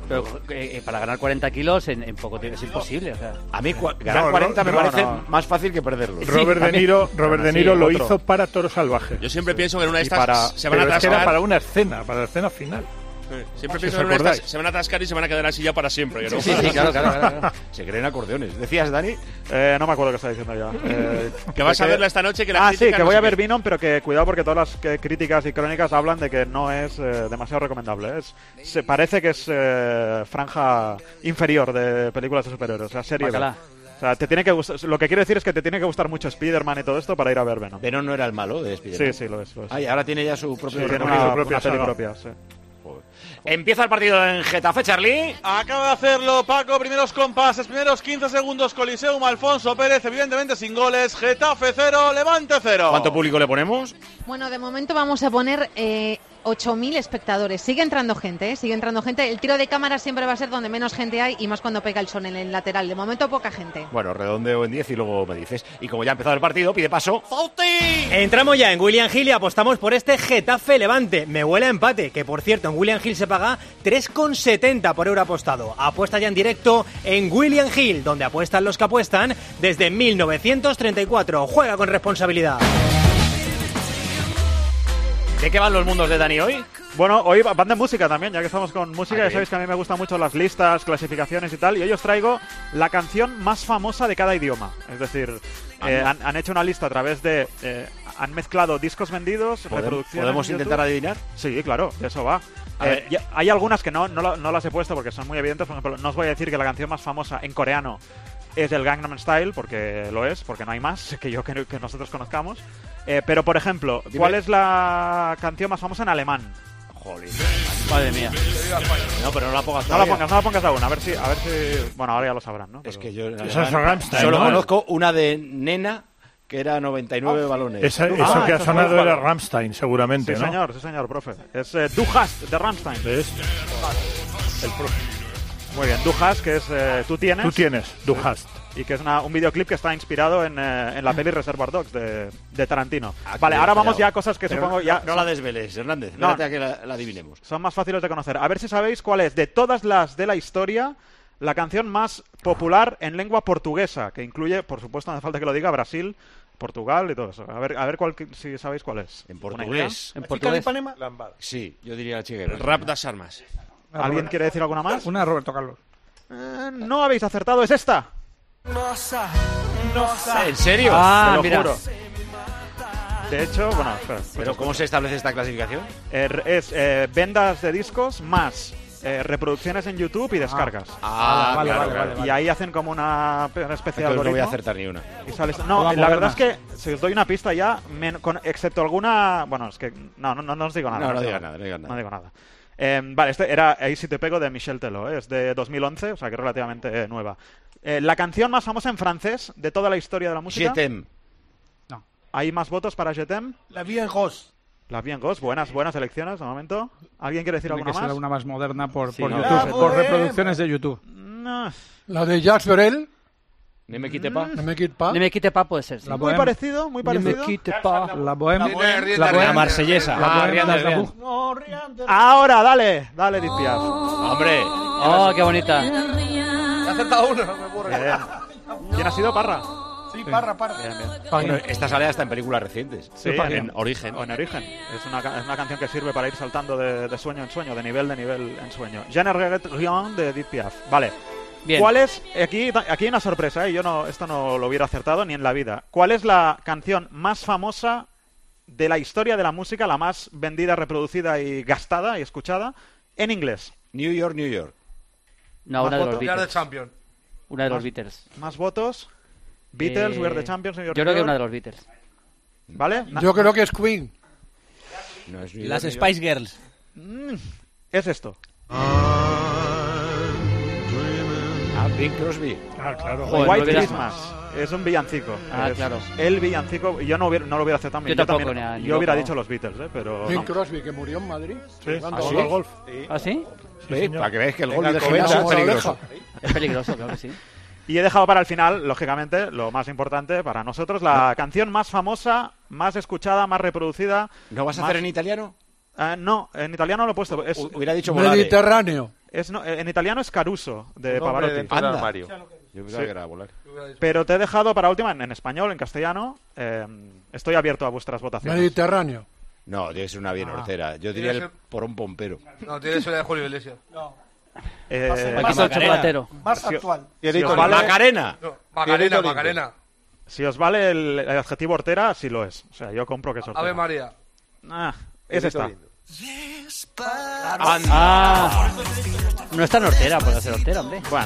[SPEAKER 8] Pero eh, para ganar cuarenta kilos en, en poco tiempo es imposible. O sea.
[SPEAKER 1] A mí cua- ganar
[SPEAKER 4] No,
[SPEAKER 1] cuarenta
[SPEAKER 4] no,
[SPEAKER 1] me
[SPEAKER 4] no,
[SPEAKER 1] parece
[SPEAKER 4] no.
[SPEAKER 1] más fácil que perderlos.
[SPEAKER 4] Robert
[SPEAKER 1] Sí,
[SPEAKER 4] De Niro, Robert De Niro
[SPEAKER 1] Sí,
[SPEAKER 4] lo
[SPEAKER 1] otro.
[SPEAKER 4] hizo para Toro Salvaje.
[SPEAKER 7] Yo siempre pienso que en una de
[SPEAKER 4] Y
[SPEAKER 7] estas
[SPEAKER 4] para-
[SPEAKER 7] se van a
[SPEAKER 4] pero es que
[SPEAKER 7] atascar.
[SPEAKER 4] era para una escena, para la escena final.
[SPEAKER 7] Siempre
[SPEAKER 4] Si
[SPEAKER 7] pienso
[SPEAKER 4] os
[SPEAKER 7] que en una de
[SPEAKER 4] acordáis.
[SPEAKER 7] estas se van a atascar y se van a quedar así ya para siempre. ¿no?
[SPEAKER 1] Sí, sí, claro, claro, claro. Se creen acordeones. ¿Decías, Dani?
[SPEAKER 9] Eh, no me acuerdo qué está diciendo ya. Eh,
[SPEAKER 7] Que vas a
[SPEAKER 9] de
[SPEAKER 7] verla esta noche, que la
[SPEAKER 9] Ah,
[SPEAKER 7] crítica
[SPEAKER 9] sí, que
[SPEAKER 7] no
[SPEAKER 9] voy
[SPEAKER 7] sé
[SPEAKER 9] a ver
[SPEAKER 7] qué.
[SPEAKER 9] Venom, pero que cuidado porque todas las que, críticas y crónicas hablan de que no es eh, demasiado recomendable. Es, se parece que es eh, franja inferior de películas de superhéroes, o sea, serie B.
[SPEAKER 8] Bacala.
[SPEAKER 9] O sea, te tiene que gustar, lo que quiero decir es que te tiene que gustar mucho Spider-Man y todo esto para ir a ver Venom.
[SPEAKER 1] Venom no era el malo de Spider-Man.
[SPEAKER 9] Sí, sí, lo es. Lo es.
[SPEAKER 1] Ah, y ahora tiene ya su propio
[SPEAKER 9] Sí, tiene
[SPEAKER 1] recorrido.
[SPEAKER 9] una,
[SPEAKER 4] propia
[SPEAKER 9] una peli
[SPEAKER 4] saga.
[SPEAKER 9] propia, sí.
[SPEAKER 1] Empieza el partido en Getafe, Charlie.
[SPEAKER 10] Acaba de hacerlo Paco, primeros compases, primeros quince segundos, Coliseum, Alfonso Pérez, evidentemente sin goles, Getafe cero, Levante cero.
[SPEAKER 1] ¿Cuánto público le ponemos?
[SPEAKER 11] Bueno, de momento vamos a poner eh, ocho mil espectadores. Sigue entrando gente, ¿eh? Sigue entrando gente. El tiro de cámara siempre va a ser donde menos gente hay y más cuando pega el sol en el lateral. De momento poca gente.
[SPEAKER 1] Bueno, redondeo en diez y luego me dices. Y como ya ha empezado el partido, pide paso.
[SPEAKER 10] ¡Fauti!
[SPEAKER 14] Entramos ya en William Hill y apostamos por este Getafe Levante. Me huele a empate, que por cierto en William Hill se paga tres con setenta por euro apostado. Apuesta ya en directo en William Hill, donde apuestan los que apuestan desde mil novecientos treinta y cuatro. Juega con responsabilidad.
[SPEAKER 1] ¿De qué van los mundos de Dani hoy?
[SPEAKER 9] Bueno, hoy van de música también, ya que estamos con música,
[SPEAKER 1] Ah,
[SPEAKER 9] ya
[SPEAKER 1] bien.
[SPEAKER 9] sabéis que a mí me gustan mucho las listas, clasificaciones y tal, y hoy os traigo la canción más famosa de cada idioma. Es decir,
[SPEAKER 1] Ah,
[SPEAKER 9] eh,
[SPEAKER 1] no.
[SPEAKER 9] han, han hecho una lista a través de... eh, han mezclado discos vendidos,
[SPEAKER 1] ¿Podemos-
[SPEAKER 9] reproducciones...
[SPEAKER 1] ¿Podemos
[SPEAKER 9] en
[SPEAKER 1] intentar
[SPEAKER 9] YouTube.
[SPEAKER 1] adivinar?
[SPEAKER 9] Sí, claro, de eso va.
[SPEAKER 1] A
[SPEAKER 9] Eh,
[SPEAKER 1] ver.
[SPEAKER 9] ya- hay algunas que no, no, la- no las he puesto porque son muy evidentes. Por ejemplo, no os voy a decir que la canción más famosa en coreano es el Gangnam Style, porque lo es, porque no hay más que yo que, que nosotros conozcamos. Eh, pero, por ejemplo,
[SPEAKER 1] Dime.
[SPEAKER 9] ¿cuál es la canción más famosa en alemán?
[SPEAKER 1] Joder.
[SPEAKER 8] Madre mía.
[SPEAKER 1] No, pero no la pongas
[SPEAKER 9] No la
[SPEAKER 1] todavía.
[SPEAKER 9] pongas, no la pongas aún, a ver si, a ver si... Bueno, ahora ya lo sabrán, ¿no?
[SPEAKER 1] Es
[SPEAKER 9] Pero-
[SPEAKER 1] que yo en
[SPEAKER 4] Esa
[SPEAKER 1] alemán
[SPEAKER 4] es Rammstein,
[SPEAKER 1] solo
[SPEAKER 4] ¿no?
[SPEAKER 1] conozco una de Nena, que era noventa y nueve balones.
[SPEAKER 4] Esa- eso
[SPEAKER 9] Ah,
[SPEAKER 4] que ha
[SPEAKER 9] eso es
[SPEAKER 4] sonado
[SPEAKER 9] muy
[SPEAKER 4] era
[SPEAKER 9] bueno.
[SPEAKER 4] Rammstein, seguramente,
[SPEAKER 9] Sí,
[SPEAKER 4] ¿no?
[SPEAKER 9] señor, sí, señor, profe. Es eh, Du hast, de Rammstein.
[SPEAKER 4] ¿Ves? El pro-
[SPEAKER 9] Muy bien, Du hast, que es eh, tú tienes.
[SPEAKER 4] Tú tienes, Du hast.
[SPEAKER 9] Y que es una- un videoclip que está inspirado en, eh, en la peli Reservoir Dogs de, de Tarantino.
[SPEAKER 1] Ah,
[SPEAKER 9] Vale,
[SPEAKER 1] que
[SPEAKER 9] ahora
[SPEAKER 1] bien
[SPEAKER 9] vamos
[SPEAKER 1] fallado.
[SPEAKER 9] ya a cosas que
[SPEAKER 1] Pero
[SPEAKER 9] supongo
[SPEAKER 1] no,
[SPEAKER 9] ya...
[SPEAKER 1] No la desveles, Hernández.
[SPEAKER 9] No.
[SPEAKER 1] Espérate a que la, la adivinemos.
[SPEAKER 9] Son más fáciles de conocer. A ver si sabéis cuál es, de todas las de la historia, la canción más popular en lengua portuguesa, que incluye, por supuesto, no hace falta que lo diga, Brasil, Portugal y todo eso. A ver, a ver cuál, si sabéis cuál es.
[SPEAKER 1] En
[SPEAKER 9] ¿Una
[SPEAKER 1] portugués.
[SPEAKER 8] En portugués.
[SPEAKER 1] Sí, yo diría la chiguera.
[SPEAKER 7] El rap das armas.
[SPEAKER 9] idea? ¿Alguien quiere decir alguna más?
[SPEAKER 12] Una de Roberto Carlos.
[SPEAKER 9] Eh, no habéis acertado, es esta.
[SPEAKER 1] ¿En serio?
[SPEAKER 8] Ah,
[SPEAKER 9] Te lo
[SPEAKER 8] mira.
[SPEAKER 9] juro. De hecho, bueno, espera,
[SPEAKER 1] ¿Pero cómo se establece esta clasificación?
[SPEAKER 9] Eh, re- es eh, vendas de discos más eh, reproducciones en YouTube y descargas.
[SPEAKER 1] Ah,
[SPEAKER 12] vale,
[SPEAKER 1] claro,
[SPEAKER 12] vale,
[SPEAKER 1] claro.
[SPEAKER 12] vale, vale.
[SPEAKER 9] Y ahí hacen como una, una especie de
[SPEAKER 1] Entonces no voy a
[SPEAKER 9] algoritmo.
[SPEAKER 1] acertar ni una.
[SPEAKER 9] Y sale- no,
[SPEAKER 12] Todas
[SPEAKER 9] la verdad es
[SPEAKER 12] modernas.
[SPEAKER 9] que si os doy una pista ya, men- con- excepto alguna... Bueno, es que no, no, no, no os digo nada.
[SPEAKER 1] No, no
[SPEAKER 9] os
[SPEAKER 1] digas
[SPEAKER 9] digo
[SPEAKER 1] nada, no digas nada.
[SPEAKER 9] No digo nada. Eh, vale, este era Ahí sí te pego de Michel Teló, ¿eh? Es de dos mil once, o sea que es relativamente eh, nueva. Eh, la canción más famosa en francés de toda la historia de la música.
[SPEAKER 1] Jetem.
[SPEAKER 9] ¿Hay más votos para Jetem?
[SPEAKER 12] La Vie en Ghost.
[SPEAKER 9] La Bien Ghost, buenas, buenas elecciones de momento. ¿Alguien quiere decir
[SPEAKER 12] Tiene
[SPEAKER 9] alguna
[SPEAKER 12] que ser
[SPEAKER 9] más?
[SPEAKER 12] una más moderna por,
[SPEAKER 8] Sí,
[SPEAKER 12] por
[SPEAKER 8] no.
[SPEAKER 12] YouTube,
[SPEAKER 8] La
[SPEAKER 12] por
[SPEAKER 8] bohème.
[SPEAKER 12] reproducciones de YouTube.
[SPEAKER 9] No.
[SPEAKER 2] La de Jacques Brel.
[SPEAKER 1] Ne me quite pa.
[SPEAKER 2] No me quitte pas.
[SPEAKER 8] Ne me quite pa puede ser. Sí.
[SPEAKER 12] La
[SPEAKER 9] Muy
[SPEAKER 12] bohème.
[SPEAKER 9] parecido, muy
[SPEAKER 12] Ne me
[SPEAKER 9] parecido.
[SPEAKER 12] quitte pas. La bohème.
[SPEAKER 10] La bohème.
[SPEAKER 12] La bohème.
[SPEAKER 14] La marsellesa.
[SPEAKER 12] La
[SPEAKER 1] Ah,
[SPEAKER 12] bohème
[SPEAKER 1] Rihanna,
[SPEAKER 12] de
[SPEAKER 1] Rihanna.
[SPEAKER 12] Aznavour.
[SPEAKER 9] Ahora, dale, dale, Edith Piaf.
[SPEAKER 1] ¡Hombre!
[SPEAKER 8] Oh, qué bonita.
[SPEAKER 10] He acertado uno, no me aburro.
[SPEAKER 9] Bien. ¿Quién ha sido Parra?
[SPEAKER 10] Sí, parra, parra.
[SPEAKER 9] Bien, bien.
[SPEAKER 1] Bueno, esta sale hasta en películas recientes.
[SPEAKER 9] Sí,
[SPEAKER 7] En Origen.
[SPEAKER 9] O en Origen. Es una, ca- es una canción que sirve para ir saltando de, de sueño en sueño, de nivel de nivel en sueño. Je ne regrette rien de Edith Piaf. Vale.
[SPEAKER 8] Bien.
[SPEAKER 9] ¿Cuál es? Aquí, aquí hay una sorpresa, ¿eh? Yo no, esto no lo hubiera acertado ni en la vida. ¿Cuál es la canción más famosa de la historia de la música, la más vendida, reproducida y gastada y escuchada en inglés?
[SPEAKER 1] New York, New York.
[SPEAKER 8] No, una de los
[SPEAKER 10] We are the
[SPEAKER 8] Beatles.
[SPEAKER 10] champion.
[SPEAKER 8] Una de los
[SPEAKER 9] Más-
[SPEAKER 8] Beatles.
[SPEAKER 9] ¿Más votos? Beatles,
[SPEAKER 8] Eh,
[SPEAKER 9] We Are the Champions, New York,
[SPEAKER 8] Yo creo
[SPEAKER 9] New
[SPEAKER 8] que una de
[SPEAKER 9] York.
[SPEAKER 8] los Beatles.
[SPEAKER 9] ¿Vale? Na-
[SPEAKER 2] Yo creo que es Queen.
[SPEAKER 1] No es New
[SPEAKER 14] Las
[SPEAKER 1] York, New York.
[SPEAKER 14] Spice Girls.
[SPEAKER 9] Mm, es esto.
[SPEAKER 1] Ah, Bing Crosby.
[SPEAKER 4] Ah, claro.
[SPEAKER 8] Joder,
[SPEAKER 9] White
[SPEAKER 8] no hubiera-
[SPEAKER 9] Christmas. Es un villancico.
[SPEAKER 8] Ah,
[SPEAKER 9] Es
[SPEAKER 8] claro.
[SPEAKER 9] El villancico. Yo no, hubiera, no lo hubiera aceptado.
[SPEAKER 8] Yo
[SPEAKER 9] Yo,
[SPEAKER 8] tampoco,
[SPEAKER 9] también-
[SPEAKER 8] ni a- ni
[SPEAKER 9] yo hubiera
[SPEAKER 8] loco.
[SPEAKER 9] dicho los Beatles, ¿eh? Pero.
[SPEAKER 2] Bing
[SPEAKER 9] no.
[SPEAKER 2] Crosby, que murió en Madrid.
[SPEAKER 4] Sí,
[SPEAKER 2] Jugando
[SPEAKER 1] ¿Ah,
[SPEAKER 2] al
[SPEAKER 1] sí?
[SPEAKER 2] golf.
[SPEAKER 4] golf.
[SPEAKER 8] ¿Ah, sí?
[SPEAKER 1] Sí,
[SPEAKER 4] señor.
[SPEAKER 1] para que veáis que el gol
[SPEAKER 10] Venga,
[SPEAKER 1] de
[SPEAKER 10] Alcobendas,
[SPEAKER 1] gimnasio es
[SPEAKER 2] Vamos a la
[SPEAKER 1] peligroso.
[SPEAKER 2] oreja.
[SPEAKER 8] Es peligroso, claro que sí.
[SPEAKER 9] Y he dejado para el final, lógicamente, lo más importante para nosotros, la canción más famosa, más escuchada, más reproducida.
[SPEAKER 1] ¿No vas a
[SPEAKER 9] más-
[SPEAKER 1] hacer en italiano?
[SPEAKER 9] Uh, no, en italiano lo he puesto. Es,
[SPEAKER 1] Hubiera dicho
[SPEAKER 2] Mediterráneo.
[SPEAKER 9] Es, no, en italiano es Caruso, de Pavarotti.
[SPEAKER 1] Anda.
[SPEAKER 7] Mario.
[SPEAKER 1] Yo pensaba
[SPEAKER 9] Sí.
[SPEAKER 1] que era volar.
[SPEAKER 9] Pero te he dejado para última en, en español, en castellano. Eh, estoy abierto a vuestras votaciones.
[SPEAKER 2] Mediterráneo.
[SPEAKER 1] No, tiene que ser una bien
[SPEAKER 12] Ah.
[SPEAKER 1] hortera. Yo diría
[SPEAKER 12] Tiene
[SPEAKER 1] el
[SPEAKER 12] que ser-
[SPEAKER 1] porón pompero.
[SPEAKER 12] No, tiene que ser de Julio Iglesias. No.
[SPEAKER 9] Eh,
[SPEAKER 12] Más- más
[SPEAKER 8] Paquito el
[SPEAKER 12] actual.
[SPEAKER 8] chocolatero.
[SPEAKER 12] Más
[SPEAKER 9] Si-
[SPEAKER 12] actual.
[SPEAKER 9] si os
[SPEAKER 1] Con
[SPEAKER 9] vale-
[SPEAKER 1] Macarena.
[SPEAKER 12] No, Macarena,
[SPEAKER 1] Lindo.
[SPEAKER 12] Macarena.
[SPEAKER 9] Si os vale el, el adjetivo hortera, sí lo es. O sea, yo compro que es hortera.
[SPEAKER 12] Ave María.
[SPEAKER 9] Ah, es esta.
[SPEAKER 8] Ah, no es tan hortera, puede ser hortera, hombre.
[SPEAKER 9] Bueno.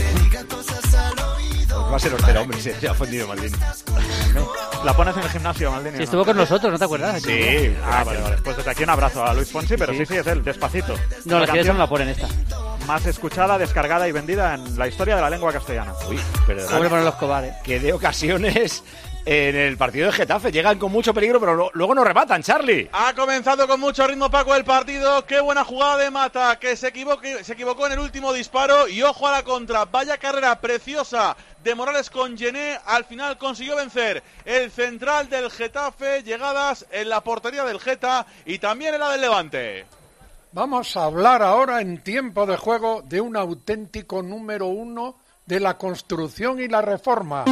[SPEAKER 1] Va a ser hortera, hombre, se ha ofendido Maldini.
[SPEAKER 9] La pones en el gimnasio, Maldini.
[SPEAKER 8] Sí,
[SPEAKER 9] ¿no?
[SPEAKER 8] estuvo con nosotros, ¿no te acuerdas?
[SPEAKER 1] Sí.
[SPEAKER 9] Ah, vale, vale. Pues desde aquí un abrazo a Luis Fonsi, pero sí, sí, es él, Despacito.
[SPEAKER 8] No, la
[SPEAKER 9] La
[SPEAKER 8] que no
[SPEAKER 9] canción
[SPEAKER 8] la ponen esta.
[SPEAKER 9] más escuchada, descargada y vendida en la historia de la lengua castellana.
[SPEAKER 1] Uy, perdón.
[SPEAKER 8] Hombre, poner los cobares.
[SPEAKER 1] Que de ocasiones en el partido de Getafe llegan con mucho peligro, pero lo- luego no rematan, Charlie.
[SPEAKER 10] Ha comenzado con mucho ritmo, Paco, el partido. Qué buena jugada de Mata, que se, equivoque, se equivocó en el último disparo. Y ojo a la contra. Vaya carrera preciosa de Morales con Gené. Al final consiguió vencer el central del Getafe. Llegadas en la portería del Geta y también en la del Levante.
[SPEAKER 2] Vamos a hablar ahora en tiempo de juego de un auténtico número uno de la construcción y la reforma.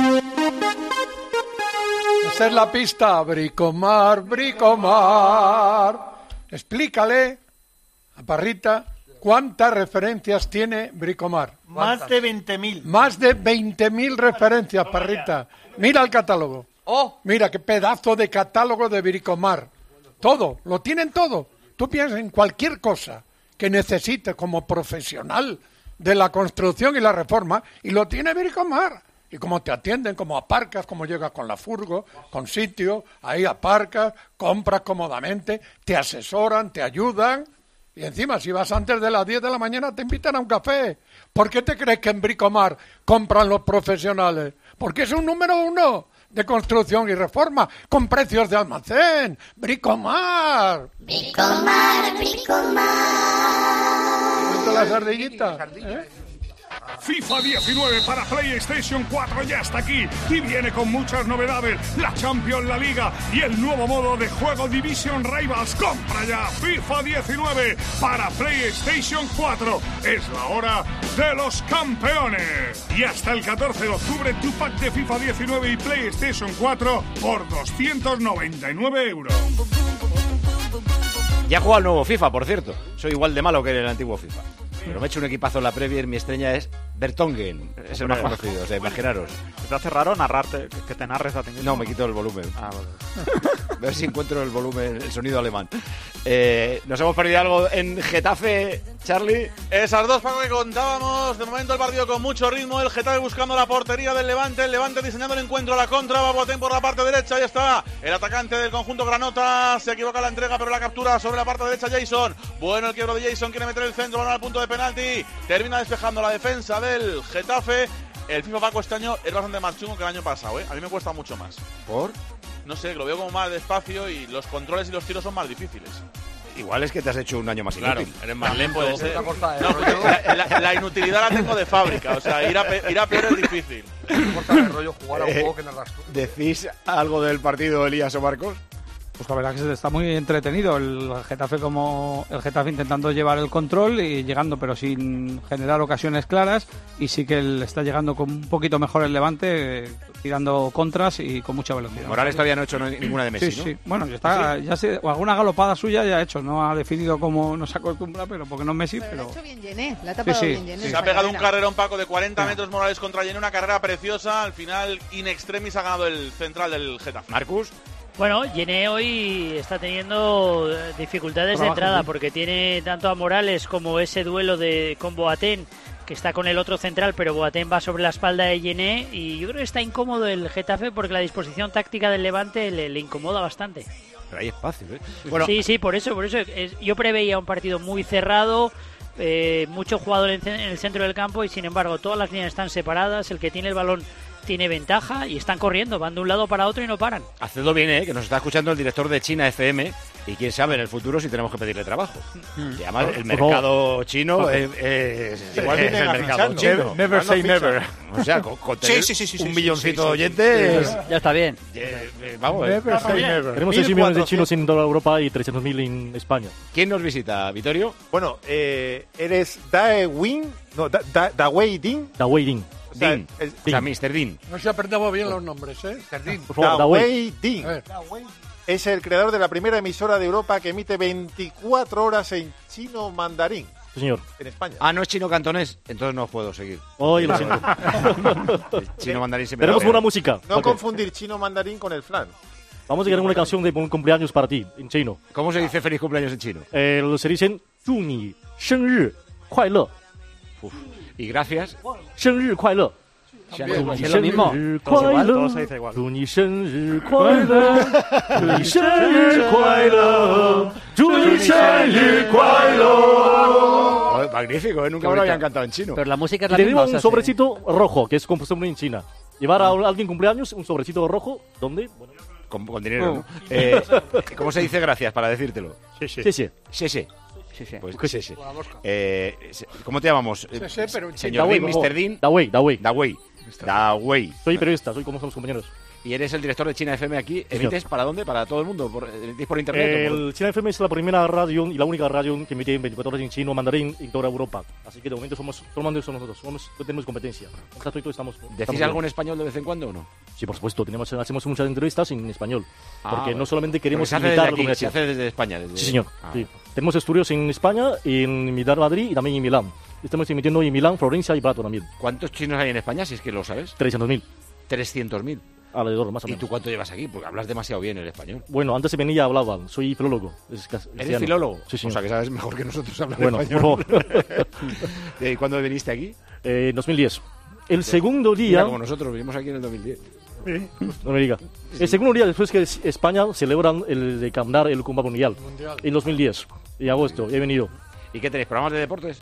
[SPEAKER 2] Esa es la pista. Bricomar, Bricomar. Explícale a Parrita cuántas referencias tiene Bricomar.
[SPEAKER 15] Más de veinte mil.
[SPEAKER 2] Más de veinte mil referencias, Parrita. Mira el catálogo.
[SPEAKER 12] Oh,
[SPEAKER 2] Mira qué pedazo de catálogo de Bricomar. Todo, lo tienen todo. Tú piensas en cualquier cosa que necesites como profesional de la construcción y la reforma y lo tiene Bricomar. Y cómo te atienden, cómo aparcas, cómo llegas con la furgo, con sitio, ahí aparcas, compras cómodamente, te asesoran, te ayudan. Y encima, si vas antes de las diez de la mañana, te invitan a un café. ¿Por qué te crees que en Bricomar compran los profesionales? Porque es un número uno de construcción y reforma, con precios de almacén. Bricomar.
[SPEAKER 16] Bricomar, Bricomar.
[SPEAKER 2] ¿Cuento las ardillitas? ¿Eh?
[SPEAKER 17] FIFA diecinueve para PlayStation cuatro ya está aquí y viene con muchas novedades, la Champions, la Liga y el nuevo modo de juego Division Rivals. Compra ya FIFA diecinueve para PlayStation cuatro. Es la hora de los campeones. Y hasta el catorce de octubre tu pack de FIFA diecinueve y PlayStation cuatro por doscientos noventa y nueve euros.
[SPEAKER 1] Ya juega el nuevo FIFA, por cierto. Soy igual de malo que en el antiguo FIFA. Pero me he hecho un equipazo en la Premier. Mi estrella es Vertonghen. Es el más conocido, o sea, imaginaros.
[SPEAKER 9] ¿Te hace raro narrarte, que te narres a ti mismo?
[SPEAKER 1] No, me quito el volumen.
[SPEAKER 9] Ah, vale.
[SPEAKER 1] A ver si encuentro el volumen, el sonido alemán. Eh, ¿Nos hemos perdido algo en Getafe, Charlie?
[SPEAKER 10] Esas dos, Paco, que contábamos. De momento el partido con mucho ritmo. El Getafe buscando la portería del Levante. El Levante diseñando el encuentro a la contra. Va Boateng por la parte derecha. Ahí está el atacante del conjunto granota. Se equivoca la entrega, pero la captura sobre la parte derecha Jason. Bueno, el quiebro de Jason. Quiere meter el centro. Balón al punto de penalti. Termina despejando la defensa del Getafe. El FIFA, Paco, este año es bastante más chungo que el año pasado, ¿eh? A mí me cuesta mucho más.
[SPEAKER 1] ¿Por?
[SPEAKER 10] No sé, lo veo como más despacio y los controles y los tiros son más difíciles.
[SPEAKER 1] Igual es que te has hecho un año más
[SPEAKER 10] Claro,
[SPEAKER 1] inútil.
[SPEAKER 10] eres más lento. Puede ser.
[SPEAKER 12] la corta de
[SPEAKER 10] No,
[SPEAKER 12] rollo.
[SPEAKER 10] la, la- la inutilidad la tengo de fábrica. O sea, ir a, pe- ir a peor es difícil.
[SPEAKER 12] corta de rollo jugar a un
[SPEAKER 1] Eh,
[SPEAKER 12] juego que narras tú.
[SPEAKER 1] ¿Decís algo del partido, Elías o Marcos?
[SPEAKER 12] Pues la verdad que está muy entretenido el Getafe como el Getafe intentando llevar el control y llegando pero sin generar ocasiones claras, y sí que él está llegando con un poquito mejor el Levante, eh, tirando contras y con mucha velocidad.
[SPEAKER 1] Morales todavía no ha hecho no- ninguna de Messi,
[SPEAKER 12] sí,
[SPEAKER 1] ¿no?
[SPEAKER 12] sí. Bueno, ya está, ya se, o alguna galopada suya ya ha hecho, no ha definido como nos acostumbra, pero porque no es Messi,
[SPEAKER 11] Pero
[SPEAKER 12] pero
[SPEAKER 11] lo ha hecho bien Gené, la ha tapado
[SPEAKER 12] Sí, sí,
[SPEAKER 11] bien Gené.
[SPEAKER 12] sí.
[SPEAKER 10] Se ha pegado un carrerón, Paco, de cuarenta metros Morales contra Llené, una carrera preciosa. Al final, in extremis ha ganado el central del Getafe.
[SPEAKER 1] Marcus.
[SPEAKER 13] Bueno, Gené hoy está teniendo eh, dificultades de
[SPEAKER 12] Trabajo,
[SPEAKER 13] entrada
[SPEAKER 12] sí.
[SPEAKER 13] porque tiene tanto a Morales como ese duelo de con Boateng, que está con el otro central, pero Boateng va sobre la espalda de Gené, y yo creo que está incómodo el Getafe porque la disposición táctica del Levante le, le incomoda bastante.
[SPEAKER 1] Pero hay espacio, ¿eh?
[SPEAKER 13] Bueno, sí, sí, por eso, por eso es- yo preveía un partido muy cerrado, eh, mucho jugador en, ce- en el centro del campo, y sin embargo todas las líneas están separadas, el que tiene el balón tiene ventaja y están corriendo, van de un lado para otro y no paran.
[SPEAKER 1] Hacedlo bien, ¿eh? Que nos está escuchando el director de China F M y quién sabe en el futuro si tenemos que pedirle trabajo. Y además el mercado chino es, es,
[SPEAKER 15] igual
[SPEAKER 1] es
[SPEAKER 15] vienen
[SPEAKER 1] el
[SPEAKER 15] a
[SPEAKER 1] mercado
[SPEAKER 15] fichar, ¿no?
[SPEAKER 1] chino.
[SPEAKER 4] Never say never.
[SPEAKER 1] O sea, con, con
[SPEAKER 15] Sí,
[SPEAKER 1] tener
[SPEAKER 15] sí, sí, sí,
[SPEAKER 1] un
[SPEAKER 15] sí,
[SPEAKER 1] milloncito
[SPEAKER 15] sí, sí,
[SPEAKER 1] de oyentes...
[SPEAKER 15] sí.
[SPEAKER 8] Ya está bien.
[SPEAKER 1] eh, eh, vamos, eh.
[SPEAKER 4] Never say never.
[SPEAKER 16] Tenemos seis millones de chinos en toda Europa y trescientos mil en España.
[SPEAKER 1] ¿Quién nos visita, Vittorio?
[SPEAKER 15] Bueno, eh, eres Dae Win, no, Da, Da, Da Wei Ding.
[SPEAKER 16] Da Wei Ding.
[SPEAKER 15] O sea,
[SPEAKER 1] Dean.
[SPEAKER 15] el-
[SPEAKER 1] O sea, mister Dean.
[SPEAKER 2] No sé si aprendemos bien los nombres, ¿eh? Jardín.
[SPEAKER 16] Por favor,
[SPEAKER 15] Da
[SPEAKER 16] Da Wei.
[SPEAKER 15] Wei Ding.
[SPEAKER 2] A ver.
[SPEAKER 15] Es el creador de la primera emisora de Europa que emite veinticuatro horas en chino mandarín
[SPEAKER 16] Sí, señor.
[SPEAKER 15] en España.
[SPEAKER 1] Ah, no es chino cantonés, entonces no os puedo seguir.
[SPEAKER 16] Hoy lo siento.
[SPEAKER 1] El chino mandarín se me
[SPEAKER 16] Tenemos
[SPEAKER 1] da bien.
[SPEAKER 16] una música.
[SPEAKER 15] No
[SPEAKER 16] Ok.
[SPEAKER 15] confundir chino mandarín con el flan.
[SPEAKER 16] Vamos a llegar a una canción de un cumpleaños para ti, en chino.
[SPEAKER 1] ¿Cómo se dice feliz cumpleaños en chino?
[SPEAKER 16] El, se dicen, 祝你生日快乐.
[SPEAKER 1] Uf. Y gracias.
[SPEAKER 16] 生日快乐.
[SPEAKER 8] También,
[SPEAKER 16] 祝你
[SPEAKER 8] es lo mismo.
[SPEAKER 16] 生日
[SPEAKER 4] Todos
[SPEAKER 16] 快
[SPEAKER 4] igual,
[SPEAKER 16] 乐
[SPEAKER 4] todo se dice igual.
[SPEAKER 16] 祝你生日快乐祝你生日快乐祝你生日快乐
[SPEAKER 1] Oh, magnífico, ¿eh? Nunca me lo habían cantado en chino.
[SPEAKER 8] Pero la música es la
[SPEAKER 16] Le
[SPEAKER 8] misma.
[SPEAKER 16] digo
[SPEAKER 8] o sea,
[SPEAKER 16] un
[SPEAKER 8] sí.
[SPEAKER 16] sobrecito rojo, que es costumbre en China. Llevar a alguien cumpleaños un sobrecito rojo, ¿dónde? Bueno,
[SPEAKER 1] Con, con dinero, ¿no? Eh, ¿Cómo se dice gracias para decírtelo?
[SPEAKER 4] Sí, sí.
[SPEAKER 16] sí, sí.
[SPEAKER 1] Sí, sí.
[SPEAKER 8] Sí, sí.
[SPEAKER 1] Pues sí, sí. Eh, ¿Cómo te llamamos?
[SPEAKER 2] Sí, sí, pero en
[SPEAKER 1] Señor
[SPEAKER 16] Da Wei,
[SPEAKER 1] Dean,
[SPEAKER 16] por
[SPEAKER 1] mister
[SPEAKER 16] favor.
[SPEAKER 1] Dean.
[SPEAKER 16] Da Wei, Da Wei.
[SPEAKER 1] Da Wei. Da Wei.
[SPEAKER 16] Soy periodista, soy como son los compañeros.
[SPEAKER 1] Y eres el director de China F M aquí. ¿Emites para dónde? ¿Para todo el mundo? ¿Por, ¿Emitís por internet? o por-
[SPEAKER 16] El China F M es la primera radio y la única radio que emite en veinticuatro horas en chino, mandarín y toda Europa. Así que de momento somos, solamente somos nosotros, somos, no tenemos competencia. Mientras tanto, estamos,
[SPEAKER 1] ¿Decís
[SPEAKER 16] estamos
[SPEAKER 1] algo en
[SPEAKER 16] bien.
[SPEAKER 1] español de vez en cuando o no?
[SPEAKER 16] Sí, por supuesto, tenemos, hacemos muchas entrevistas en español.
[SPEAKER 1] Ah,
[SPEAKER 16] porque
[SPEAKER 1] vale.
[SPEAKER 16] no solamente queremos
[SPEAKER 1] Porque se hace
[SPEAKER 16] imitar
[SPEAKER 1] desde
[SPEAKER 16] lo que
[SPEAKER 1] aquí, se
[SPEAKER 16] hacen.
[SPEAKER 1] hace desde España. Desde...
[SPEAKER 16] Sí, señor.
[SPEAKER 1] Ah,
[SPEAKER 16] Sí. Tenemos estudios en España, en Madrid y también en Milán. Estamos emitiendo en Milán, Florencia y Prato también.
[SPEAKER 1] ¿Cuántos chinos hay en España, si es que lo sabes?
[SPEAKER 16] trescientos mil.
[SPEAKER 1] trescientos mil.
[SPEAKER 16] Alrededor, más o
[SPEAKER 1] ¿Y
[SPEAKER 16] menos.
[SPEAKER 1] tú cuánto llevas aquí? Porque hablas demasiado bien el español.
[SPEAKER 16] Bueno, antes de venir ya hablaba, soy filólogo. Es cas-
[SPEAKER 1] ¿Eres
[SPEAKER 16] cristiano.
[SPEAKER 1] filólogo?
[SPEAKER 16] Sí, señor.
[SPEAKER 1] O sea, que sabes mejor que nosotros hablar
[SPEAKER 16] Bueno,
[SPEAKER 1] español.
[SPEAKER 16] por favor.
[SPEAKER 1] ¿Y cuándo viniste aquí?
[SPEAKER 16] Eh, dos mil diez. El segundo
[SPEAKER 1] Mira,
[SPEAKER 16] día...
[SPEAKER 1] como nosotros vinimos aquí en el dos mil diez.
[SPEAKER 16] No me diga. El segundo día después que es- España celebran el de cantar el Copa Mundial.
[SPEAKER 2] Mundial.
[SPEAKER 16] En dos mil diez. En agosto. He venido.
[SPEAKER 1] ¿Y qué tenéis? ¿Programas de deportes?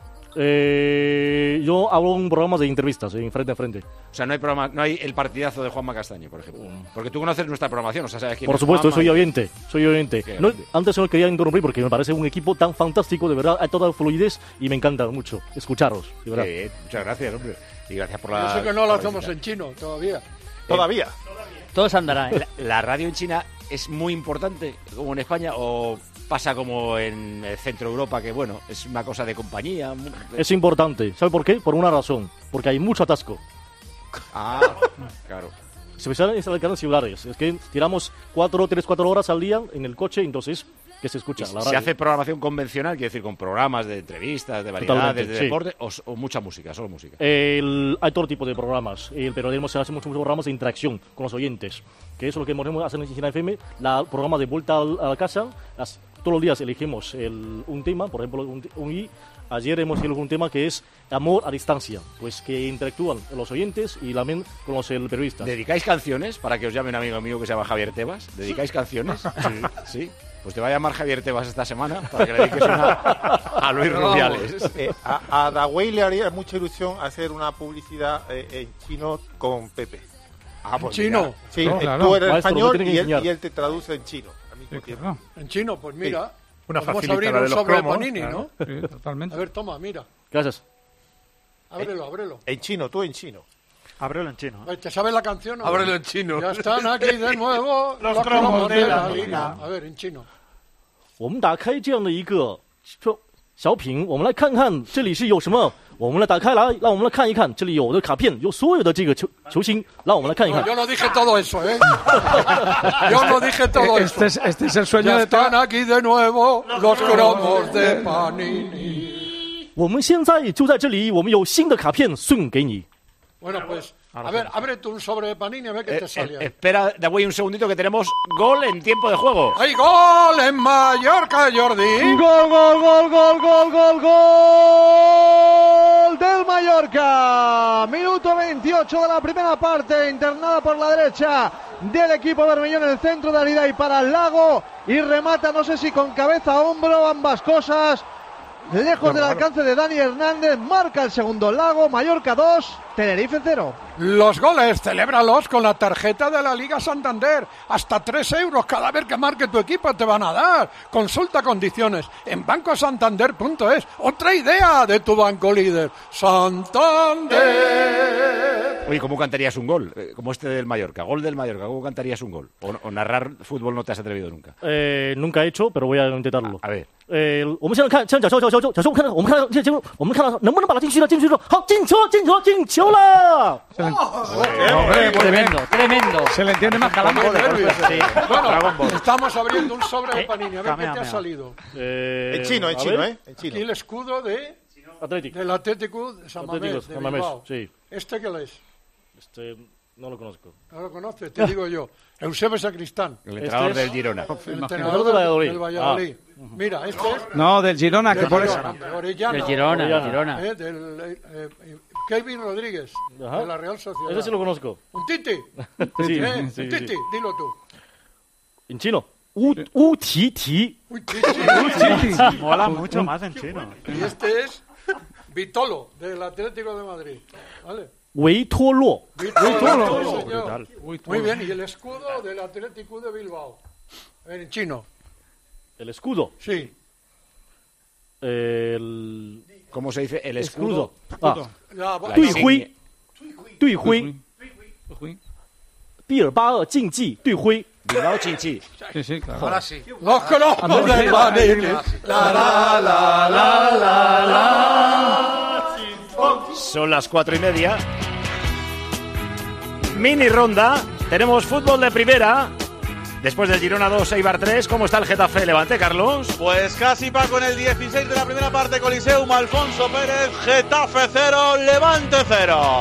[SPEAKER 16] Eh, yo hago un programa de entrevistas en frente a frente.
[SPEAKER 1] O sea, no hay programa, no hay el partidazo de Juanma Castaño, por ejemplo. Porque tú conoces nuestra programación, o sea, sabes quién
[SPEAKER 16] Por
[SPEAKER 1] es
[SPEAKER 16] supuesto,
[SPEAKER 1] Juanma
[SPEAKER 16] soy
[SPEAKER 1] y-
[SPEAKER 16] oyente. Soy oyente.
[SPEAKER 1] Qué
[SPEAKER 16] No,
[SPEAKER 1] grande.
[SPEAKER 16] antes no quería interrumpir porque me parece un equipo tan fantástico, de verdad. Hay toda fluidez y me encanta mucho escucharos. De verdad.
[SPEAKER 1] Qué bien, muchas gracias, hombre. Y gracias por
[SPEAKER 2] Yo
[SPEAKER 1] la...
[SPEAKER 2] sé que no lo
[SPEAKER 1] por la
[SPEAKER 2] hacemos
[SPEAKER 1] visita.
[SPEAKER 2] en chino todavía.
[SPEAKER 15] Todavía.
[SPEAKER 13] Todo se andará, ¿eh?
[SPEAKER 1] La, la radio en China es muy importante, como en España, o pasa como en el centro de Europa, que bueno, es una cosa de compañía. mu-
[SPEAKER 16] Es importante. ¿Sabe por qué? Por una razón. Porque hay mucho atasco.
[SPEAKER 1] Ah, claro.
[SPEAKER 16] Especialmente en las grandes ciudades. Es que tiramos cuatro, tres, cuatro horas al día en el coche, entonces, ¿qué se escucha?
[SPEAKER 1] Y
[SPEAKER 16] La
[SPEAKER 1] se
[SPEAKER 16] radio.
[SPEAKER 1] hace programación convencional, quiere decir, con programas de entrevistas, de variedades,
[SPEAKER 16] Totalmente,
[SPEAKER 1] de
[SPEAKER 16] sí.
[SPEAKER 1] deporte, o, o mucha música, solo música.
[SPEAKER 16] El- hay todo tipo de programas, el, pero hacemos, hacemos muchos programas de interacción con los oyentes, que eso es lo que hemos hacer en China F M, la programa de vuelta al- a la casa, las- todos los días elegimos el- un tema, por ejemplo, un, un y ayer hemos elegido un tema que es amor a distancia, pues que interactúan los oyentes y también con los el, periodistas.
[SPEAKER 1] ¿Dedicáis canciones para que os llame un amigo mío que se llama Javier Tebas? ¿Dedicáis canciones? Sí. ¿Sí? Pues te va a llamar Javier Tebas esta semana para que le dediques una a Luis
[SPEAKER 15] Pero
[SPEAKER 1] Rubiales.
[SPEAKER 15] vamos, eh, a, a Dawei le haría mucha ilusión hacer una publicidad eh, en chino con Pepe.
[SPEAKER 1] Ah,
[SPEAKER 2] pues ¿En chino? mira.
[SPEAKER 15] Sí,
[SPEAKER 2] No,
[SPEAKER 15] eh,
[SPEAKER 2] claro.
[SPEAKER 15] tú eres
[SPEAKER 2] Maestro,
[SPEAKER 15] español
[SPEAKER 2] me tiene que
[SPEAKER 15] y él,
[SPEAKER 2] enseñar.
[SPEAKER 15] y él te traduce en chino al mismo tiempo.
[SPEAKER 2] En chino, pues mira.
[SPEAKER 4] Una
[SPEAKER 2] podemos
[SPEAKER 4] facilita
[SPEAKER 2] abrir
[SPEAKER 4] la de
[SPEAKER 2] un
[SPEAKER 4] los
[SPEAKER 2] sobre de
[SPEAKER 4] cromos,
[SPEAKER 2] Panini,
[SPEAKER 4] claro.
[SPEAKER 2] ¿no?
[SPEAKER 12] Sí, totalmente.
[SPEAKER 2] A ver, toma, mira.
[SPEAKER 16] Gracias.
[SPEAKER 2] Ábrelo, ábrelo.
[SPEAKER 15] En chino, tú en chino.
[SPEAKER 9] Ábrelo en chino.
[SPEAKER 2] A ver, ¿te sabes la canción? o no?
[SPEAKER 15] Ábrelo en chino.
[SPEAKER 2] Ya están aquí de nuevo
[SPEAKER 15] Los
[SPEAKER 2] los
[SPEAKER 15] cromos
[SPEAKER 2] cromos
[SPEAKER 15] de
[SPEAKER 2] de
[SPEAKER 15] la
[SPEAKER 2] la
[SPEAKER 15] liga.
[SPEAKER 2] liga. A ver, en chino.
[SPEAKER 16] 我们打开这样的一个说小品，我们来看看这里是有什么。我们来打开来，让我们来看一看，这里有的卡片，有所有的这个球球星，让我们来看一看
[SPEAKER 2] No, yo no dije todo eso, ¿eh? Yo no dije todo eso.
[SPEAKER 12] Este es, este es el sueño
[SPEAKER 2] Ya
[SPEAKER 12] de
[SPEAKER 2] están aquí de nuevo los cromos de Panini.
[SPEAKER 16] 我们现在就在这里，我们有新的卡片送给你。
[SPEAKER 2] Bueno, pues, a ver, ábrete un sobre de Panini a ver qué
[SPEAKER 1] Eh,
[SPEAKER 2] te sale
[SPEAKER 1] eh,
[SPEAKER 2] ahí.
[SPEAKER 1] espera, Dawei, un segundito que tenemos gol en tiempo de juego.
[SPEAKER 2] ¡Hay gol en Mallorca, Jordi!
[SPEAKER 3] Gol, gol, gol, gol, gol, gol, gol del Mallorca. Minuto veintiocho de la primera parte, internada por la derecha del equipo bermellón en el centro de Aridai para el Lago y remata, no sé si con cabeza, hombro, ambas cosas. lejos del alcance de Dani Hernández, marca el segundo Lago, Mallorca dos, Tenerife cero.
[SPEAKER 2] Los goles, celébralos con la tarjeta de la Liga Santander. Hasta tres euros cada vez que marque tu equipo te van a dar. Consulta condiciones en banco santander punto es. Otra idea de tu banco líder. Santander.
[SPEAKER 1] Oye, ¿cómo cantarías un gol? Eh, como este del Mallorca. Gol del Mallorca. ¿Cómo cantarías un gol? O, o narrar fútbol no te has atrevido nunca.
[SPEAKER 16] Eh, nunca he hecho, pero voy a intentarlo.
[SPEAKER 1] A, a ver.
[SPEAKER 16] Eh, 我们现在看，现在角球，角球，角球，我们看到，我们看到这个节目，我们看到能不能把它进去了，进去了，好，进球，进球，进球了！
[SPEAKER 8] Tremendo, tremendo.
[SPEAKER 12] Se le entiende más calando.
[SPEAKER 2] Bueno, estamos abriendo un sobre de Panini. A ver qué te ha salido.
[SPEAKER 16] Eh,
[SPEAKER 15] En chino, en
[SPEAKER 16] a
[SPEAKER 15] chino,
[SPEAKER 16] ver.
[SPEAKER 15] ¿eh? En chino.
[SPEAKER 2] Aquí el escudo de...
[SPEAKER 16] Atlético.
[SPEAKER 2] Del Atlético de San Mamés,
[SPEAKER 16] Atlético
[SPEAKER 2] de
[SPEAKER 16] San Mamés,
[SPEAKER 2] Bilbao.
[SPEAKER 16] sí.
[SPEAKER 2] ¿Este qué es?
[SPEAKER 16] Este no lo conozco.
[SPEAKER 2] No lo conoces, te digo yo. Eusebio Sacristán.
[SPEAKER 1] El entrenador
[SPEAKER 16] Este es-
[SPEAKER 1] del Girona.
[SPEAKER 2] El
[SPEAKER 16] El
[SPEAKER 2] entrenador
[SPEAKER 16] del Valladolid.
[SPEAKER 2] del Valladolid.
[SPEAKER 16] Ah.
[SPEAKER 2] Mira, este es...
[SPEAKER 12] No, del Girona, que
[SPEAKER 2] del
[SPEAKER 12] por eso.
[SPEAKER 2] Girona, de Orellana.
[SPEAKER 8] Del Girona,
[SPEAKER 16] Orellana.
[SPEAKER 8] Girona.
[SPEAKER 2] Eh, del, eh, eh, Kevin Rodríguez,
[SPEAKER 16] Ajá.
[SPEAKER 2] de la Real Sociedad.
[SPEAKER 16] Ese sí lo conozco.
[SPEAKER 2] Un titi.
[SPEAKER 16] Sí,
[SPEAKER 2] Eh,
[SPEAKER 16] sí,
[SPEAKER 2] un
[SPEAKER 16] sí.
[SPEAKER 2] titi, dilo tú.
[SPEAKER 16] En chino. U, u, ti, ti.
[SPEAKER 2] Uy, titi.
[SPEAKER 9] Mola mucho más en chino.
[SPEAKER 2] Y este es Vitolo, del Atlético de Madrid. ¿Vale?
[SPEAKER 16] Wei Tuo Luo.
[SPEAKER 2] Vitolo, sí, señor.
[SPEAKER 9] Brutal.
[SPEAKER 2] Muy bien, y el escudo del Atlético de Bilbao. A ver, en chino.
[SPEAKER 16] El escudo.
[SPEAKER 2] Sí.
[SPEAKER 16] El
[SPEAKER 1] ¿Cómo se dice? El escudo.
[SPEAKER 16] escudo. Ah.
[SPEAKER 2] La,
[SPEAKER 1] La
[SPEAKER 16] Dui
[SPEAKER 1] insignia.
[SPEAKER 16] Hui. Dui Hui. Bilbao Jingji. Dui Hui.
[SPEAKER 1] Bilbao Chinchi.
[SPEAKER 12] Sí, sí, claro.
[SPEAKER 2] Ahora sí. Los colores del Madrid. La, la, la, la, la, la.
[SPEAKER 1] Son las cuatro y media. Mini ronda. Tenemos fútbol de primera. Después del Girona dos, Eibar tres. ¿Cómo está el Getafe Levante, Carlos?
[SPEAKER 10] Pues casi Paco en el dieciséis de la primera parte, Coliseum, Alfonso Pérez, Getafe cero, Levante cero.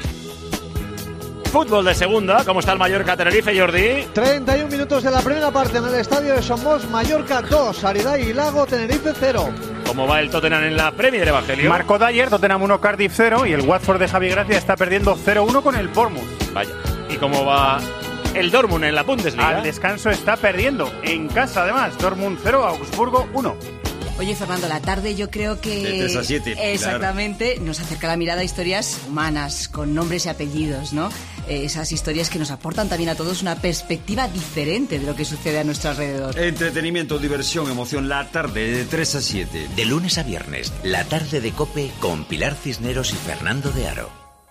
[SPEAKER 1] Fútbol de segunda. ¿Cómo está el Mallorca Tenerife, Jordi?
[SPEAKER 3] treinta y un minutos de la primera parte en el estadio de Somos, Mallorca dos, Aridai y Lago, Tenerife cero.
[SPEAKER 1] ¿Cómo va el Tottenham en la Premier, Evangelio?
[SPEAKER 18] Marcó de ayer, Tottenham uno, Cardiff cero y el Watford de Javi Gracia está perdiendo cero uno con el Bournemouth.
[SPEAKER 1] Vaya. ¿Y cómo va el Dortmund en la Bundesliga?
[SPEAKER 18] Al descanso está perdiendo, en casa además, Dortmund cero, Augsburgo uno.
[SPEAKER 19] Oye, Fernando, la tarde yo creo que...
[SPEAKER 20] De tres a siete,
[SPEAKER 19] exactamente, claro. Nos acerca la mirada a historias humanas, con nombres y apellidos, ¿no? Eh, esas historias que nos aportan también a todos una perspectiva diferente de lo que sucede a nuestro alrededor.
[SPEAKER 20] Entretenimiento, diversión, emoción, la tarde de tres a siete.
[SPEAKER 21] De lunes a viernes, la tarde de COPE con Pilar Cisneros y Fernando de Aro.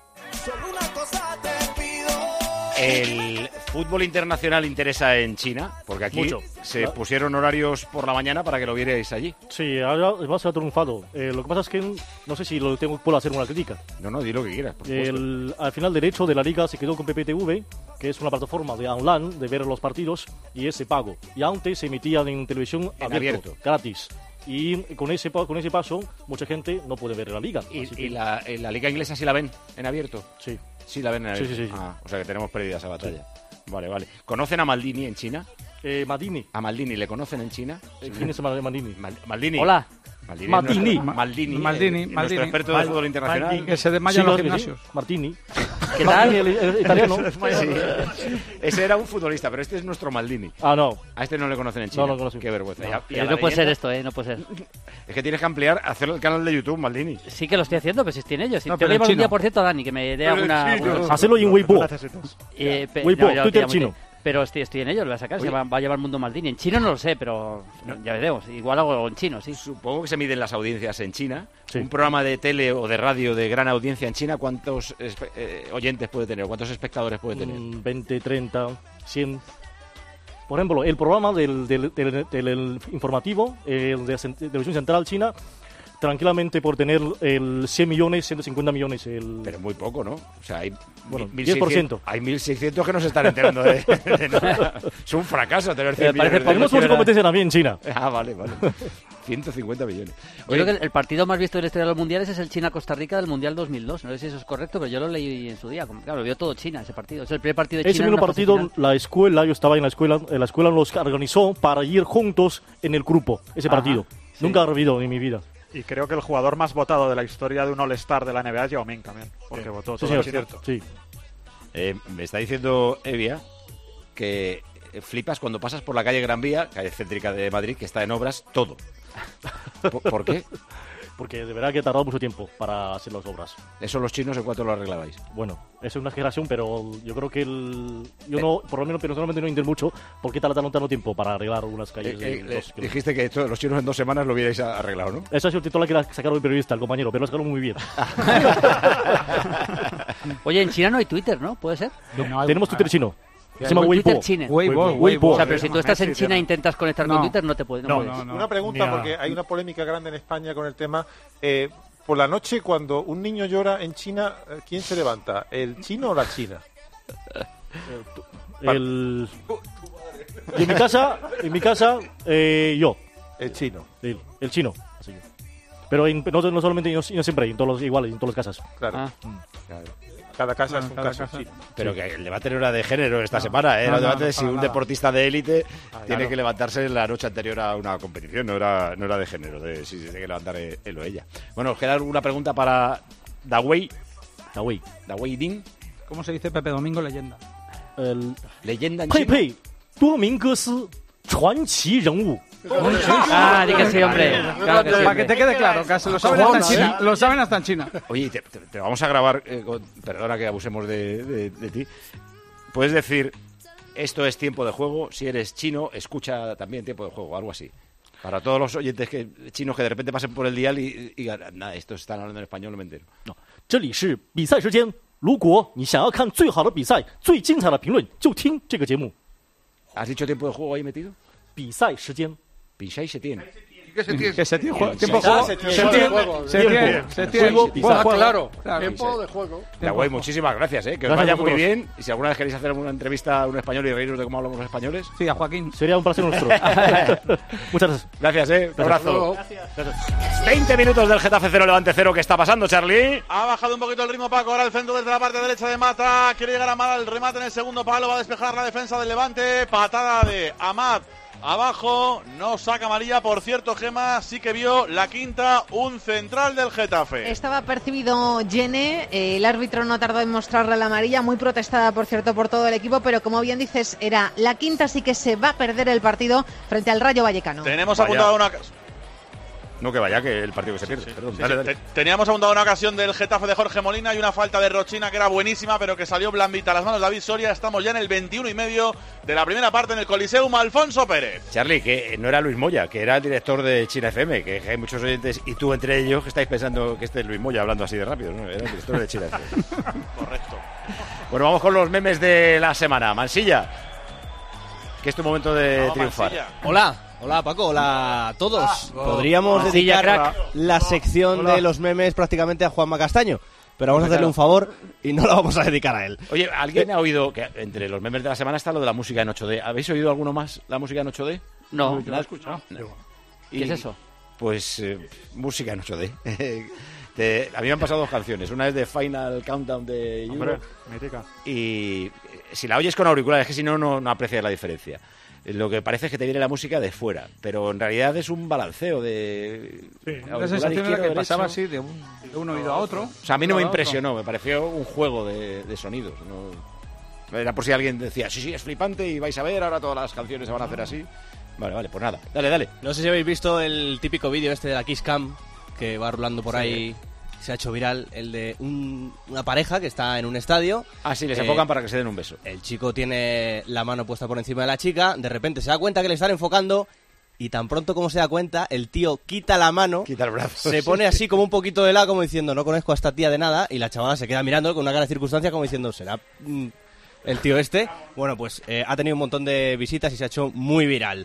[SPEAKER 1] El fútbol internacional interesa en China, porque aquí
[SPEAKER 16] Mucho.
[SPEAKER 1] se
[SPEAKER 16] Claro.
[SPEAKER 1] pusieron horarios por la mañana para que lo vierais allí.
[SPEAKER 16] Sí, ahora va a triunfado. Eh, lo que pasa es que no sé si lo tengo, puedo hacer una crítica.
[SPEAKER 1] No, no, di lo que quieras, por supuesto.
[SPEAKER 16] El, al final, derecho de la liga se quedó con P P T V, que es una plataforma de online de ver los partidos y ese pago. Y antes se emitían en televisión
[SPEAKER 1] En
[SPEAKER 16] abierto,
[SPEAKER 1] abierto.
[SPEAKER 16] gratis. Y con ese pa- con ese paso, mucha gente no puede ver la liga.
[SPEAKER 1] ¿Y,
[SPEAKER 16] Así
[SPEAKER 1] y
[SPEAKER 16] que-
[SPEAKER 1] la, en la liga inglesa sí la ven en abierto?
[SPEAKER 16] Sí.
[SPEAKER 1] Sí la ven en
[SPEAKER 16] Sí,
[SPEAKER 1] abierto.
[SPEAKER 16] sí, sí, sí.
[SPEAKER 1] Ah, o sea que tenemos perdida esa batalla. Vale, vale. ¿Conocen a Maldini en China?
[SPEAKER 16] Eh, Maldini.
[SPEAKER 1] ¿A Maldini le conocen en China?
[SPEAKER 16] Eh, ¿Quién es Maldini?
[SPEAKER 1] Mal- Maldini.
[SPEAKER 8] Hola.
[SPEAKER 1] Maldini.
[SPEAKER 12] Maldini.
[SPEAKER 1] es nuestro- Maldini.
[SPEAKER 12] Maldini,
[SPEAKER 1] eh,
[SPEAKER 12] Maldini.
[SPEAKER 1] Nuestro experto de
[SPEAKER 12] Mal-
[SPEAKER 1] fútbol internacional.
[SPEAKER 12] Maldini, que se desmaya en los
[SPEAKER 16] claro que sí.
[SPEAKER 12] gimnasios.
[SPEAKER 16] Martini.
[SPEAKER 8] ¿Qué
[SPEAKER 16] Martini,
[SPEAKER 8] tal?
[SPEAKER 16] el, el italiano.
[SPEAKER 1] Sí. Ese era un futbolista, pero este es nuestro Maldini.
[SPEAKER 16] Ah, no.
[SPEAKER 1] A este no le conocen en China.
[SPEAKER 16] No, no lo conocen.
[SPEAKER 1] Qué vergüenza. Y a- y a
[SPEAKER 8] Eh,
[SPEAKER 1] la
[SPEAKER 8] no puede ser
[SPEAKER 1] leyenda-
[SPEAKER 8] esto, ¿eh? No puede ser.
[SPEAKER 1] Es que tienes que ampliar, hacer el canal de YouTube, Maldini.
[SPEAKER 8] Sí que lo estoy haciendo, pero si estoy en ello. Si
[SPEAKER 12] No,
[SPEAKER 8] te
[SPEAKER 12] pero
[SPEAKER 8] voy a
[SPEAKER 12] en
[SPEAKER 8] llevar un
[SPEAKER 12] chino.
[SPEAKER 8] día, por cierto, a Dani, que me dé
[SPEAKER 2] Pero en
[SPEAKER 8] alguna...
[SPEAKER 2] chino.
[SPEAKER 8] alguna-
[SPEAKER 16] Hacelo en Weibo.
[SPEAKER 8] Eh, pe-
[SPEAKER 16] Weibo,
[SPEAKER 8] no, yo
[SPEAKER 16] Twitter
[SPEAKER 8] te llamo-
[SPEAKER 16] chino.
[SPEAKER 8] Pero estoy, estoy en ello, lo voy a sacar. Se va, va a llevar Mundo Maldini. En chino no lo sé, pero ya veremos. Igual hago en chino, sí.
[SPEAKER 1] Supongo que se miden las audiencias en China.
[SPEAKER 16] Sí.
[SPEAKER 1] Un programa de tele o de radio de gran audiencia en China, ¿cuántos espe- eh, oyentes puede tener? ¿Cuántos espectadores puede tener?
[SPEAKER 16] Mm, veinte, treinta, cien. Por ejemplo, el programa del, del, del- del- del informativo, el de Cent- Televisión Central China, tranquilamente por tener el cien millones, ciento cincuenta millones. El...
[SPEAKER 1] Pero muy poco, ¿no? O sea, hay
[SPEAKER 16] Bueno,
[SPEAKER 1] mil
[SPEAKER 16] diez por
[SPEAKER 1] seiscientos
[SPEAKER 16] ciento.
[SPEAKER 1] Hay mil seiscientos que no se están enterando de, de nada. Es un fracaso tener cien
[SPEAKER 8] Eh, parece-
[SPEAKER 1] millones de
[SPEAKER 16] Tenemos mucha competencia también en China.
[SPEAKER 1] Ah, vale, vale. ciento cincuenta millones.
[SPEAKER 8] Yo
[SPEAKER 1] Oye,
[SPEAKER 8] creo que el, el partido más visto de la historia de los mundiales es el China-Costa Rica del Mundial dos mil dos. No sé si eso es correcto, pero yo lo leí en su día. Como- Claro, lo vio todo China ese partido. Es el primer partido de
[SPEAKER 16] Ese
[SPEAKER 8] China en
[SPEAKER 16] mismo
[SPEAKER 8] una fase
[SPEAKER 16] partido,
[SPEAKER 8] final.
[SPEAKER 16] la escuela, yo estaba en la escuela, en la escuela nos organizó para ir juntos en el grupo, ese
[SPEAKER 9] Ajá,
[SPEAKER 16] partido.
[SPEAKER 9] sí.
[SPEAKER 16] Nunca he vivido en mi vida.
[SPEAKER 9] Y creo que el jugador más votado de la historia de un All-Star de la N B A es Yao Ming también, porque votó
[SPEAKER 16] Sí,
[SPEAKER 9] todo
[SPEAKER 16] señor,
[SPEAKER 9] China.
[SPEAKER 16] sí.
[SPEAKER 1] eh, me está diciendo Evia que eh, flipas cuando pasas por la calle Gran Vía, calle céntrica de Madrid, que está en obras, todo. ¿Por, ¿Por qué?
[SPEAKER 16] Porque de verdad que he tardado mucho tiempo para hacer las obras.
[SPEAKER 1] ¿Eso los chinos en cuánto lo arreglabais?
[SPEAKER 16] Bueno, eso es una exageración, pero yo creo que el, yo no, por lo menos personalmente no entiendo mucho por qué tardan tanto tiempo para arreglar unas calles.
[SPEAKER 1] Eh,
[SPEAKER 16] de
[SPEAKER 1] eh,
[SPEAKER 16] dos
[SPEAKER 1] eh, dijiste que esto, los chinos en dos semanas lo hubierais arreglado, ¿no?
[SPEAKER 16] Eso ha sido el titular que la sacaron el periodista, el compañero, pero lo sacaron muy bien.
[SPEAKER 8] Oye, en China no hay Twitter, ¿no? ¿Puede ser?
[SPEAKER 16] No, tenemos Twitter chino. Se llama
[SPEAKER 8] Twitter
[SPEAKER 16] Weibo.
[SPEAKER 8] chino.
[SPEAKER 16] Weibo,
[SPEAKER 8] Weibo.
[SPEAKER 16] Weibo.
[SPEAKER 8] O sea, pero si tú estás en China e intentas conectar con
[SPEAKER 15] No.
[SPEAKER 8] Twitter, no te puedes. No, puedes.
[SPEAKER 15] Una pregunta, porque hay una polémica grande en España con el tema. Eh, por la noche, cuando un niño llora en China, ¿quién se levanta? ¿El chino o la china?
[SPEAKER 16] El... Y en mi casa, en mi casa, eh, yo.
[SPEAKER 15] El chino.
[SPEAKER 16] El, el chino. Así. Pero en, no, no solamente, no, no siempre, en todos los, igual, en todas las casas.
[SPEAKER 15] Claro.
[SPEAKER 16] Ah.
[SPEAKER 15] Claro. Cada casa
[SPEAKER 16] Claro,
[SPEAKER 15] es un
[SPEAKER 16] cada
[SPEAKER 15] caso
[SPEAKER 16] casa.
[SPEAKER 15] chino.
[SPEAKER 1] Pero que el debate no era de género esta semana, ¿eh?
[SPEAKER 15] no,
[SPEAKER 1] Era el
[SPEAKER 15] no,
[SPEAKER 1] debate
[SPEAKER 15] no,
[SPEAKER 1] de si
[SPEAKER 15] para
[SPEAKER 1] un
[SPEAKER 15] nada.
[SPEAKER 1] deportista de élite
[SPEAKER 15] Ah,
[SPEAKER 1] tiene
[SPEAKER 15] claro.
[SPEAKER 1] que levantarse la noche anterior a una competición, no era, no era de género, de si se tiene que levantar él o ella. Bueno, ¿os queda alguna pregunta para Dawei?
[SPEAKER 16] Dawei.
[SPEAKER 1] Dawei Ding.
[SPEAKER 12] ¿Cómo se dice Pepe Domingo leyenda?
[SPEAKER 16] El...
[SPEAKER 1] Leyenda en
[SPEAKER 16] 佩
[SPEAKER 1] chino.
[SPEAKER 16] 佩多明戈斯传奇人物。
[SPEAKER 8] Ah, di que sí, hombre. Claro que sí,
[SPEAKER 12] Para que
[SPEAKER 8] hombre.
[SPEAKER 12] te quede claro, que se lo saben hasta en China. Lo saben hasta en China.
[SPEAKER 1] Oye, te, te- te vamos a grabar, eh, con- perdona que abusemos de, de- de ti. Puedes decir, esto es tiempo de juego, si eres chino, escucha también tiempo de juego, algo así. Para todos los oyentes que, chinos que de repente pasen por el dial y, y digan, nada, estos están hablando en español, no me entero.
[SPEAKER 16] 这里是比赛时间，如果你想要看最好的比赛、最精彩的评论，就听这个节目。
[SPEAKER 1] ¿Has dicho tiempo de juego ahí metido?
[SPEAKER 16] 比赛时间。
[SPEAKER 1] 比赛时间。
[SPEAKER 2] ¿Qué se tiene?
[SPEAKER 12] Que se tiene juego.
[SPEAKER 1] Se
[SPEAKER 12] Tiempo de
[SPEAKER 1] tiene-
[SPEAKER 12] juego.
[SPEAKER 1] se tiene-
[SPEAKER 12] Se
[SPEAKER 1] juego.
[SPEAKER 12] tiene. Se tiene. Se tiene.
[SPEAKER 1] Juego,
[SPEAKER 12] Juego,
[SPEAKER 1] juego.
[SPEAKER 12] claro.
[SPEAKER 2] Tiempo de juego.
[SPEAKER 1] Dawei, muchísimas gracias, ¿eh? Que os
[SPEAKER 16] Gracias
[SPEAKER 1] vaya
[SPEAKER 16] a
[SPEAKER 1] muy
[SPEAKER 16] vosotros.
[SPEAKER 1] bien. Y si alguna vez queréis hacer una entrevista a un español y reíros de cómo hablamos los españoles.
[SPEAKER 12] Sí, a Joaquín.
[SPEAKER 16] Sería un placer nuestro. Muchas gracias.
[SPEAKER 1] Gracias, ¿eh? Un abrazo.
[SPEAKER 10] Gracias.
[SPEAKER 1] veinte minutos del Getafe cero, Levante cero. ¿Qué está pasando, Charlie?
[SPEAKER 10] Ha bajado un poquito el ritmo Paco, ahora el centro desde la parte derecha de Mata, quiere llegar a Amad al remate en el segundo palo, va a despejar la defensa del Levante, patada de Amad abajo, no saca amarilla, por cierto Gema sí que vio la quinta, un central del Getafe.
[SPEAKER 11] Estaba percibido Yene, eh, el árbitro no tardó en mostrarle la amarilla, muy protestada por cierto por todo el equipo, pero como bien dices, era la quinta, así que se va a perder el partido frente al Rayo Vallecano.
[SPEAKER 10] Tenemos
[SPEAKER 1] Vaya.
[SPEAKER 10] apuntada una...
[SPEAKER 1] No, que vaya, que el partido que se pierde. Perdón,
[SPEAKER 10] Sí,
[SPEAKER 1] dale,
[SPEAKER 10] sí.
[SPEAKER 1] dale.
[SPEAKER 10] Te- Teníamos apuntado una ocasión del Getafe de Jorge Molina y una falta de Rochina que era buenísima, pero que salió blandita a las manos de David Soria. Estamos ya en el veintiuno y medio de la primera parte en el Coliseum. Alfonso Pérez.
[SPEAKER 1] Charlie, que no era Luis Moya, que era el director de China F M, que hay muchos oyentes, y tú entre ellos, que estáis pensando que este es Luis Moya hablando así de rápido, ¿no? Era el director de China F M.
[SPEAKER 10] Correcto.
[SPEAKER 1] Bueno, vamos con los memes de la semana. Mansilla, que es tu momento de
[SPEAKER 10] Vamos,
[SPEAKER 1] triunfar.
[SPEAKER 10] Mansilla.
[SPEAKER 5] Hola, hola Paco, hola a todos. Podríamos
[SPEAKER 8] Mansilla,
[SPEAKER 5] dedicar
[SPEAKER 8] crack.
[SPEAKER 5] la sección
[SPEAKER 15] Hola.
[SPEAKER 5] de los memes prácticamente a Juanma Castaño, pero vamos a
[SPEAKER 1] Hombre,
[SPEAKER 5] hacerle
[SPEAKER 1] claro.
[SPEAKER 5] un favor y no la vamos a dedicar a él.
[SPEAKER 1] Oye, ¿alguien ha oído que entre los memes de la semana está lo de la música en ocho D? ¿Habéis oído alguno más la música en ocho D?
[SPEAKER 8] No.
[SPEAKER 1] ¿La has escuchado? No.
[SPEAKER 8] ¿Qué es eso?
[SPEAKER 1] Pues eh, música en ocho D. Te- a mí me han pasado dos canciones. Una es de Final Countdown de Euro.
[SPEAKER 15] Hombre, mítica.
[SPEAKER 1] Y eh, si la oyes con auriculares, es que si no, no, no aprecias la diferencia. Eh, Lo que parece es que te viene la música de fuera, pero en realidad es un balanceo de
[SPEAKER 12] La
[SPEAKER 1] auricular
[SPEAKER 12] sensación era
[SPEAKER 1] izquierdo,
[SPEAKER 12] que pasaba
[SPEAKER 1] derecho.
[SPEAKER 12] así de un, de un oído a otro.
[SPEAKER 1] O sea, a mí no me
[SPEAKER 12] de otro.
[SPEAKER 1] impresionó, me pareció un juego de, de sonidos. No... Era por si alguien decía, sí, sí, es flipante y vais a ver, ahora todas las canciones se van a hacer así. Vale, vale, pues nada. Dale, dale.
[SPEAKER 5] No sé si habéis visto el típico vídeo este de la Kiss Cam que va rulando por ahí, se ha hecho viral, el de un- una pareja que está en un estadio.
[SPEAKER 1] Ah, sí, les
[SPEAKER 5] Eh,
[SPEAKER 1] enfocan para que se den un beso.
[SPEAKER 5] El chico tiene la mano puesta por encima de la chica, de repente se da cuenta que le están enfocando y tan pronto como se da cuenta, el tío quita la mano,
[SPEAKER 1] Quita el brazo.
[SPEAKER 5] se pone así como un poquito de lado como diciendo no conozco a esta tía de nada y la chavala se queda mirando con una cara de circunstancia como diciendo será mm, el tío este. Bueno, pues eh, ha tenido un montón de visitas y se ha hecho muy viral.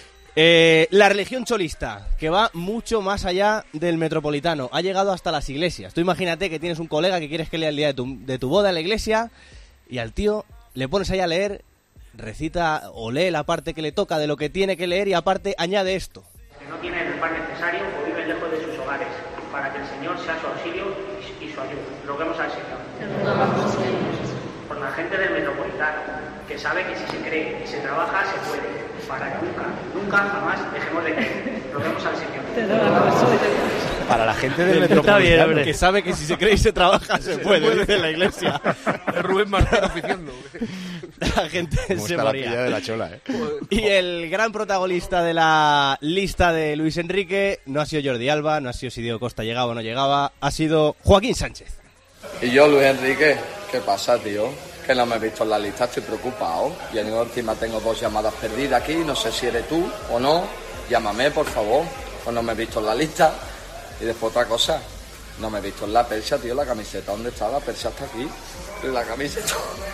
[SPEAKER 5] Eh, la religión cholista, que va mucho más allá del metropolitano, ha llegado hasta las iglesias. Tú imagínate que tienes un colega que quieres que lea el día de tu, de tu boda en la iglesia y al tío le pones ahí a leer, recita o lee la parte que le toca de lo que tiene que leer y aparte añade esto.
[SPEAKER 22] Que no tienen el pan necesario o viven lejos de sus hogares, para que el Señor sea su auxilio y y su ayuda. Roguemos al Señor. Por la gente del metropolitano, que sabe que si se cree y se trabaja, se puede, para que nunca, nunca jamás dejemos de creer. Roguemos al Señor.
[SPEAKER 1] para la gente del
[SPEAKER 5] Está
[SPEAKER 1] Metropolitano.
[SPEAKER 5] bien, hombre. Que sabe que si se cree y se trabaja, se puede, dice la iglesia.
[SPEAKER 6] Rubén Martín oficiando.
[SPEAKER 5] La gente
[SPEAKER 1] Cómo
[SPEAKER 5] se
[SPEAKER 1] está la
[SPEAKER 5] moría.
[SPEAKER 1] pilla de la chola, ¿eh?
[SPEAKER 5] Y el gran protagonista de la lista de Luis Enrique no ha sido Jordi Alba, no ha sido si Diego Costa llegaba o no llegaba, ha sido Joaquín Sánchez.
[SPEAKER 14] Y yo, Luis Enrique, ¿qué pasa, tío? Que no me he visto en la lista, estoy preocupado. Y encima tengo dos llamadas perdidas aquí, no sé si eres tú o no. Llámame, por favor. Pues no me he visto en la lista. Y después otra cosa, no me he visto en la percha, tío, la camiseta. ¿Dónde está? La percha está aquí. La camiseta.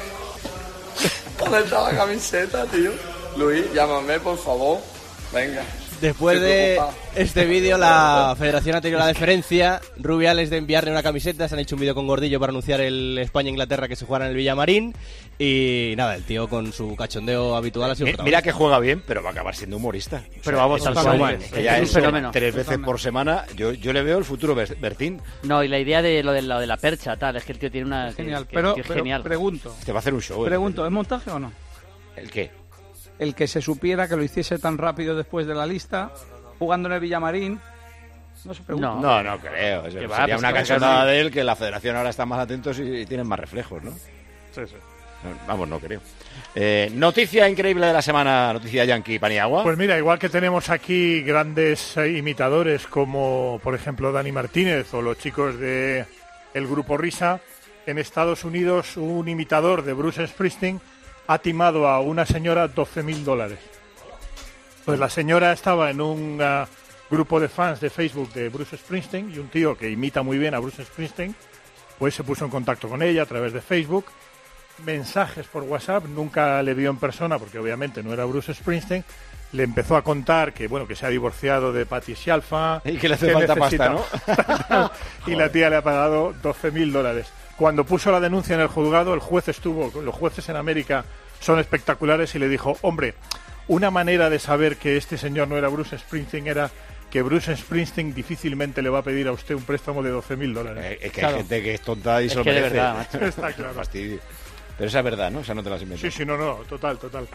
[SPEAKER 14] ¿Dónde está la camiseta, tío? Luis, llámame, por favor. Venga.
[SPEAKER 5] Después
[SPEAKER 14] Estoy
[SPEAKER 5] de
[SPEAKER 14] preocupado.
[SPEAKER 5] este vídeo, la Federación ha tenido la deferencia. Rubiales de enviarle una camiseta. Se han hecho un vídeo con Gordillo para anunciar el España-Inglaterra que se jugará en el Villamarín. Y nada, el tío con su cachondeo habitual ha sido
[SPEAKER 1] Mi- Mira que juega bien, pero va a acabar siendo humorista.
[SPEAKER 8] Pero vamos,
[SPEAKER 1] es un
[SPEAKER 8] totalmente.
[SPEAKER 1] showman. Que ya
[SPEAKER 8] Es un
[SPEAKER 1] eso,
[SPEAKER 8] fenómeno.
[SPEAKER 1] tres veces
[SPEAKER 8] Totalmente.
[SPEAKER 1] por semana, yo, yo le veo el futuro Ber- Bertín.
[SPEAKER 8] No, y la idea de lo de, lo de la percha, tal, es que el tío tiene una...
[SPEAKER 12] Genial,
[SPEAKER 8] que- que
[SPEAKER 12] pero,
[SPEAKER 8] el tío es
[SPEAKER 12] pero
[SPEAKER 8] genial.
[SPEAKER 12] pregunto.
[SPEAKER 1] Te va a hacer un show. ¿eh?
[SPEAKER 12] Pregunto, ¿es montaje o no?
[SPEAKER 1] ¿El qué?
[SPEAKER 12] El que se supiera que lo hiciese tan rápido después de la lista, jugando en el Villamarín, no se pregunta.
[SPEAKER 1] No, no creo.
[SPEAKER 12] Que
[SPEAKER 1] Sería
[SPEAKER 12] va, pues
[SPEAKER 1] una
[SPEAKER 12] que
[SPEAKER 1] cachondada
[SPEAKER 12] sí.
[SPEAKER 1] de él que la federación ahora está más atentos y, y tienen más reflejos, ¿no?
[SPEAKER 4] Sí, sí.
[SPEAKER 1] No, vamos, no creo. Eh, noticia increíble de la semana, noticia Yankee Paniagua.
[SPEAKER 4] Pues mira, igual que tenemos aquí grandes eh, imitadores como, por ejemplo, Dani Martínez o los chicos de el Grupo Risa, en Estados Unidos un imitador de Bruce Springsteen ha timado a una señora doce mil dólares. Pues la señora estaba en un uh, grupo de fans de Facebook de Bruce Springsteen y un tío que imita muy bien a Bruce Springsteen, pues se puso en contacto con ella a través de Facebook, mensajes por WhatsApp, nunca le vio en persona porque obviamente no era Bruce Springsteen, le empezó a contar que bueno que se ha divorciado de Patti Scialfa
[SPEAKER 1] Y que le hace falta pasta,
[SPEAKER 4] ¿no? Y la tía le ha pagado doce mil dólares. Cuando puso la denuncia en el juzgado, el juez estuvo, los jueces en América son espectaculares y le dijo, hombre, una manera de saber que este señor no era Bruce Springsteen era que Bruce Springsteen difícilmente le va a pedir a usted un préstamo de doce mil dólares.
[SPEAKER 1] Eh, es que hay gente que es tonta y
[SPEAKER 4] Es
[SPEAKER 1] se lo
[SPEAKER 4] que de
[SPEAKER 1] merece.
[SPEAKER 4] verdad, macho. Está claro.
[SPEAKER 1] Fastidio. Pero esa es verdad, ¿no? O sea, no te las inventas.
[SPEAKER 4] Sí, sí, no, no, total, total.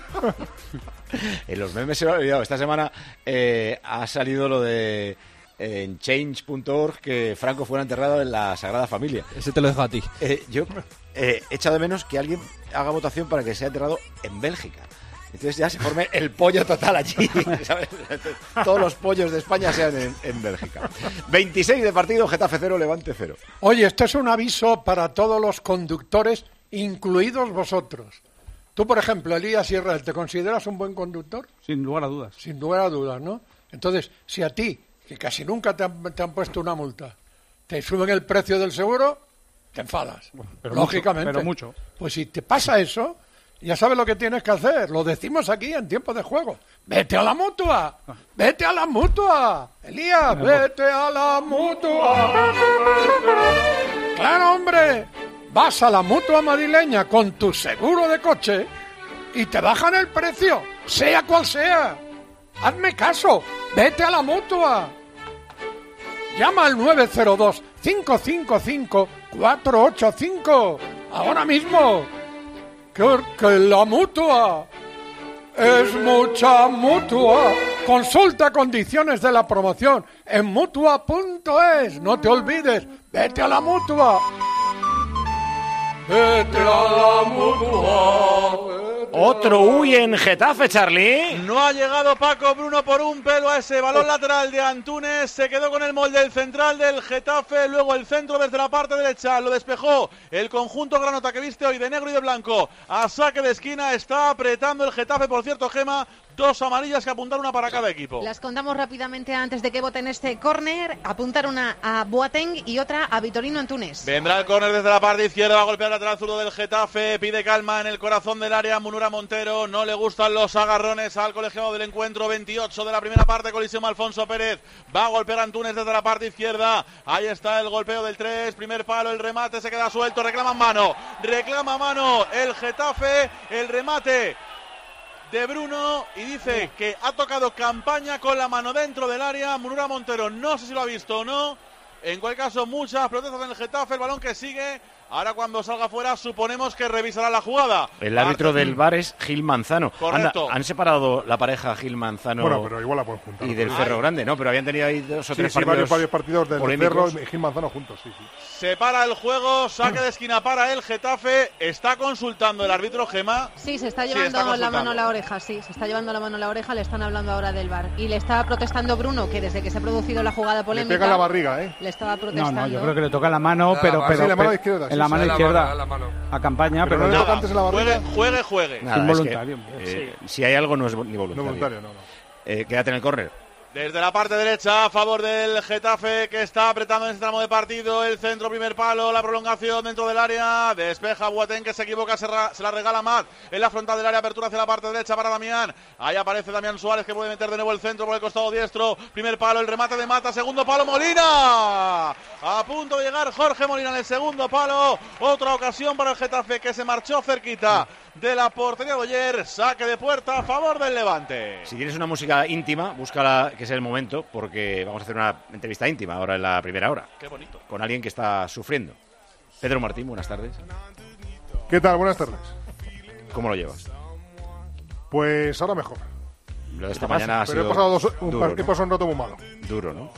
[SPEAKER 1] En los memes se lo he olvidado. Esta semana eh, ha salido lo de eh, en change punto org que Franco fuera enterrado en la Sagrada Familia.
[SPEAKER 5] Ese te lo dejo a ti.
[SPEAKER 1] Eh, yo eh, he echado de menos que alguien haga votación para que sea enterrado en Bélgica. Entonces ya se forme el pollo total allí, ¿sabes? Todos los pollos de España sean en, en Bélgica. veintiséis de partido, Getafe cero, Levante cero.
[SPEAKER 2] Oye, este es un aviso para todos los conductores, incluidos vosotros. Tú, por ejemplo, Elías Israel, ¿te consideras un buen conductor?
[SPEAKER 12] Sin lugar a dudas.
[SPEAKER 2] Sin lugar a dudas, ¿no? Entonces, si a ti, que casi nunca te han, te han puesto una multa, te suben el precio del seguro, te enfadas.
[SPEAKER 12] pero
[SPEAKER 2] lógicamente.
[SPEAKER 12] mucho, pero mucho.
[SPEAKER 2] Pues si te pasa eso, ya sabes lo que tienes que hacer. Lo decimos aquí en tiempo de juego. ¡Vete a la mutua! ¡Vete a la mutua! Elías, vete a la mutua. ¡Claro, hombre! Vas a la mutua madrileña con tu seguro de coche y te bajan el precio, sea cual sea. Hazme caso, vete a la mutua. Llama al nueve cero dos, cinco cinco cinco, cuatro ocho cinco. Ahora mismo. Que, que la mutua es mucha mutua. Consulta condiciones de la promoción en mutua punto es. No te olvides, vete a la mutua. Vete a la mutua.
[SPEAKER 1] Otro uy en Getafe, Charlie.
[SPEAKER 10] No ha llegado Paco Bruno por un pelo a ese balón lateral de Antunes. Se quedó con el molde del central del Getafe. Luego el centro desde la parte derecha. Lo despejó el conjunto granota que viste hoy de negro y de blanco. A saque de esquina está apretando el Getafe. Por cierto, Gema, dos amarillas que apuntar una para cada equipo.
[SPEAKER 11] Las contamos rápidamente antes de que voten este córner. Apuntar una a Boateng y otra a Vitorino Antunes.
[SPEAKER 10] Vendrá el córner desde la parte izquierda, va a golpear el lateral zurdo del Getafe, pide calma en el corazón del área, Munura Montero, no le gustan los agarrones al colegiado del encuentro, veintiocho de la primera parte, colisión Alfonso Pérez, va a golpear Antunes desde la parte izquierda, ahí está el golpeo del tres, primer palo, el remate se queda suelto, reclama mano, reclama mano el Getafe, el remate de Bruno y dice que ha tocado campaña con la mano dentro del área, Munura Montero, no sé si lo ha visto o no. En cualquier caso, muchas protestas en el Getafe, el balón que sigue Ahora cuando salga fuera suponemos que revisará la jugada.
[SPEAKER 1] El árbitro del V A R es Gil Manzano.
[SPEAKER 10] Correcto.
[SPEAKER 1] Anda, han separado la pareja Gil Manzano
[SPEAKER 15] Bueno, pero igual la pueden juntar.
[SPEAKER 1] y del Ferro
[SPEAKER 10] Ay.
[SPEAKER 1] Grande, ¿no? Pero habían tenido ahí dos o
[SPEAKER 15] Sí,
[SPEAKER 1] tres
[SPEAKER 15] sí,
[SPEAKER 1] partidos,
[SPEAKER 15] varios, varios partidos del
[SPEAKER 1] polémicos.
[SPEAKER 15] Ferro y Gil Manzano juntos, sí, sí.
[SPEAKER 10] Se para el juego, saque de esquina para el Getafe. Está consultando el árbitro Gema.
[SPEAKER 11] Sí, se está
[SPEAKER 10] Sí,
[SPEAKER 11] llevando
[SPEAKER 10] está
[SPEAKER 11] la
[SPEAKER 10] consultando.
[SPEAKER 11] mano a la oreja, sí, se está llevando la mano a la oreja, le están hablando ahora del V A R. Y le está protestando Bruno, que desde que se ha producido la jugada
[SPEAKER 15] Le
[SPEAKER 11] polémica...
[SPEAKER 15] pega en la barriga, ¿eh?
[SPEAKER 11] Le estaba
[SPEAKER 12] No,
[SPEAKER 11] protestando.
[SPEAKER 12] no, yo creo que le toca la mano,
[SPEAKER 6] Da
[SPEAKER 12] pero,
[SPEAKER 6] la
[SPEAKER 12] pero,
[SPEAKER 15] mano. Sí, la mano
[SPEAKER 12] pero-
[SPEAKER 15] izquierda, sí,
[SPEAKER 12] en la
[SPEAKER 15] sí,
[SPEAKER 12] mano
[SPEAKER 6] da la
[SPEAKER 12] izquierda
[SPEAKER 6] mano, da la mano.
[SPEAKER 12] a campaña,
[SPEAKER 15] Pero
[SPEAKER 12] pero,
[SPEAKER 15] no le
[SPEAKER 12] no-
[SPEAKER 15] toca antes en la barriga.
[SPEAKER 10] Juegue, juegue, juegue.
[SPEAKER 1] Nada,
[SPEAKER 12] Involuntario,
[SPEAKER 1] es que, eh,
[SPEAKER 10] sí.
[SPEAKER 1] si hay algo no es ni voluntario.
[SPEAKER 15] No voluntario, no, no.
[SPEAKER 1] Eh, quédate en el córner.
[SPEAKER 10] Desde la parte derecha a favor del Getafe, que está apretando en este tramo de partido. El centro, primer palo, la prolongación dentro del área. Despeja Boateng, que se equivoca, se, ra- se la regala Matt en la frontal del área. Apertura hacia la parte derecha para Damián. Ahí aparece Damián Suárez, que puede meter de nuevo el centro por el costado diestro. Primer palo, el remate de Mata. Segundo palo, Molina. A punto de llegar Jorge Molina en el segundo palo. Otra ocasión para el Getafe, que se marchó cerquita de la portería de Oyer. Saque de puerta a favor del Levante.
[SPEAKER 1] Si tienes una música íntima, búscala, que es el momento, porque vamos a hacer una entrevista íntima ahora en la primera hora.
[SPEAKER 10] Qué bonito.
[SPEAKER 1] Con alguien que está sufriendo. Pedro Martín, buenas tardes.
[SPEAKER 15] ¿Qué tal? Buenas tardes.
[SPEAKER 1] ¿Cómo lo llevas?
[SPEAKER 15] Pues ahora mejor.
[SPEAKER 1] Lo de esta
[SPEAKER 15] ¿Qué pasa?
[SPEAKER 1] mañana ha
[SPEAKER 15] Pero
[SPEAKER 1] sido
[SPEAKER 15] he pasado, dos, un,
[SPEAKER 1] duro,
[SPEAKER 15] par- he
[SPEAKER 1] ¿no?
[SPEAKER 15] pasado un rato muy malo.
[SPEAKER 1] Duro, ¿no?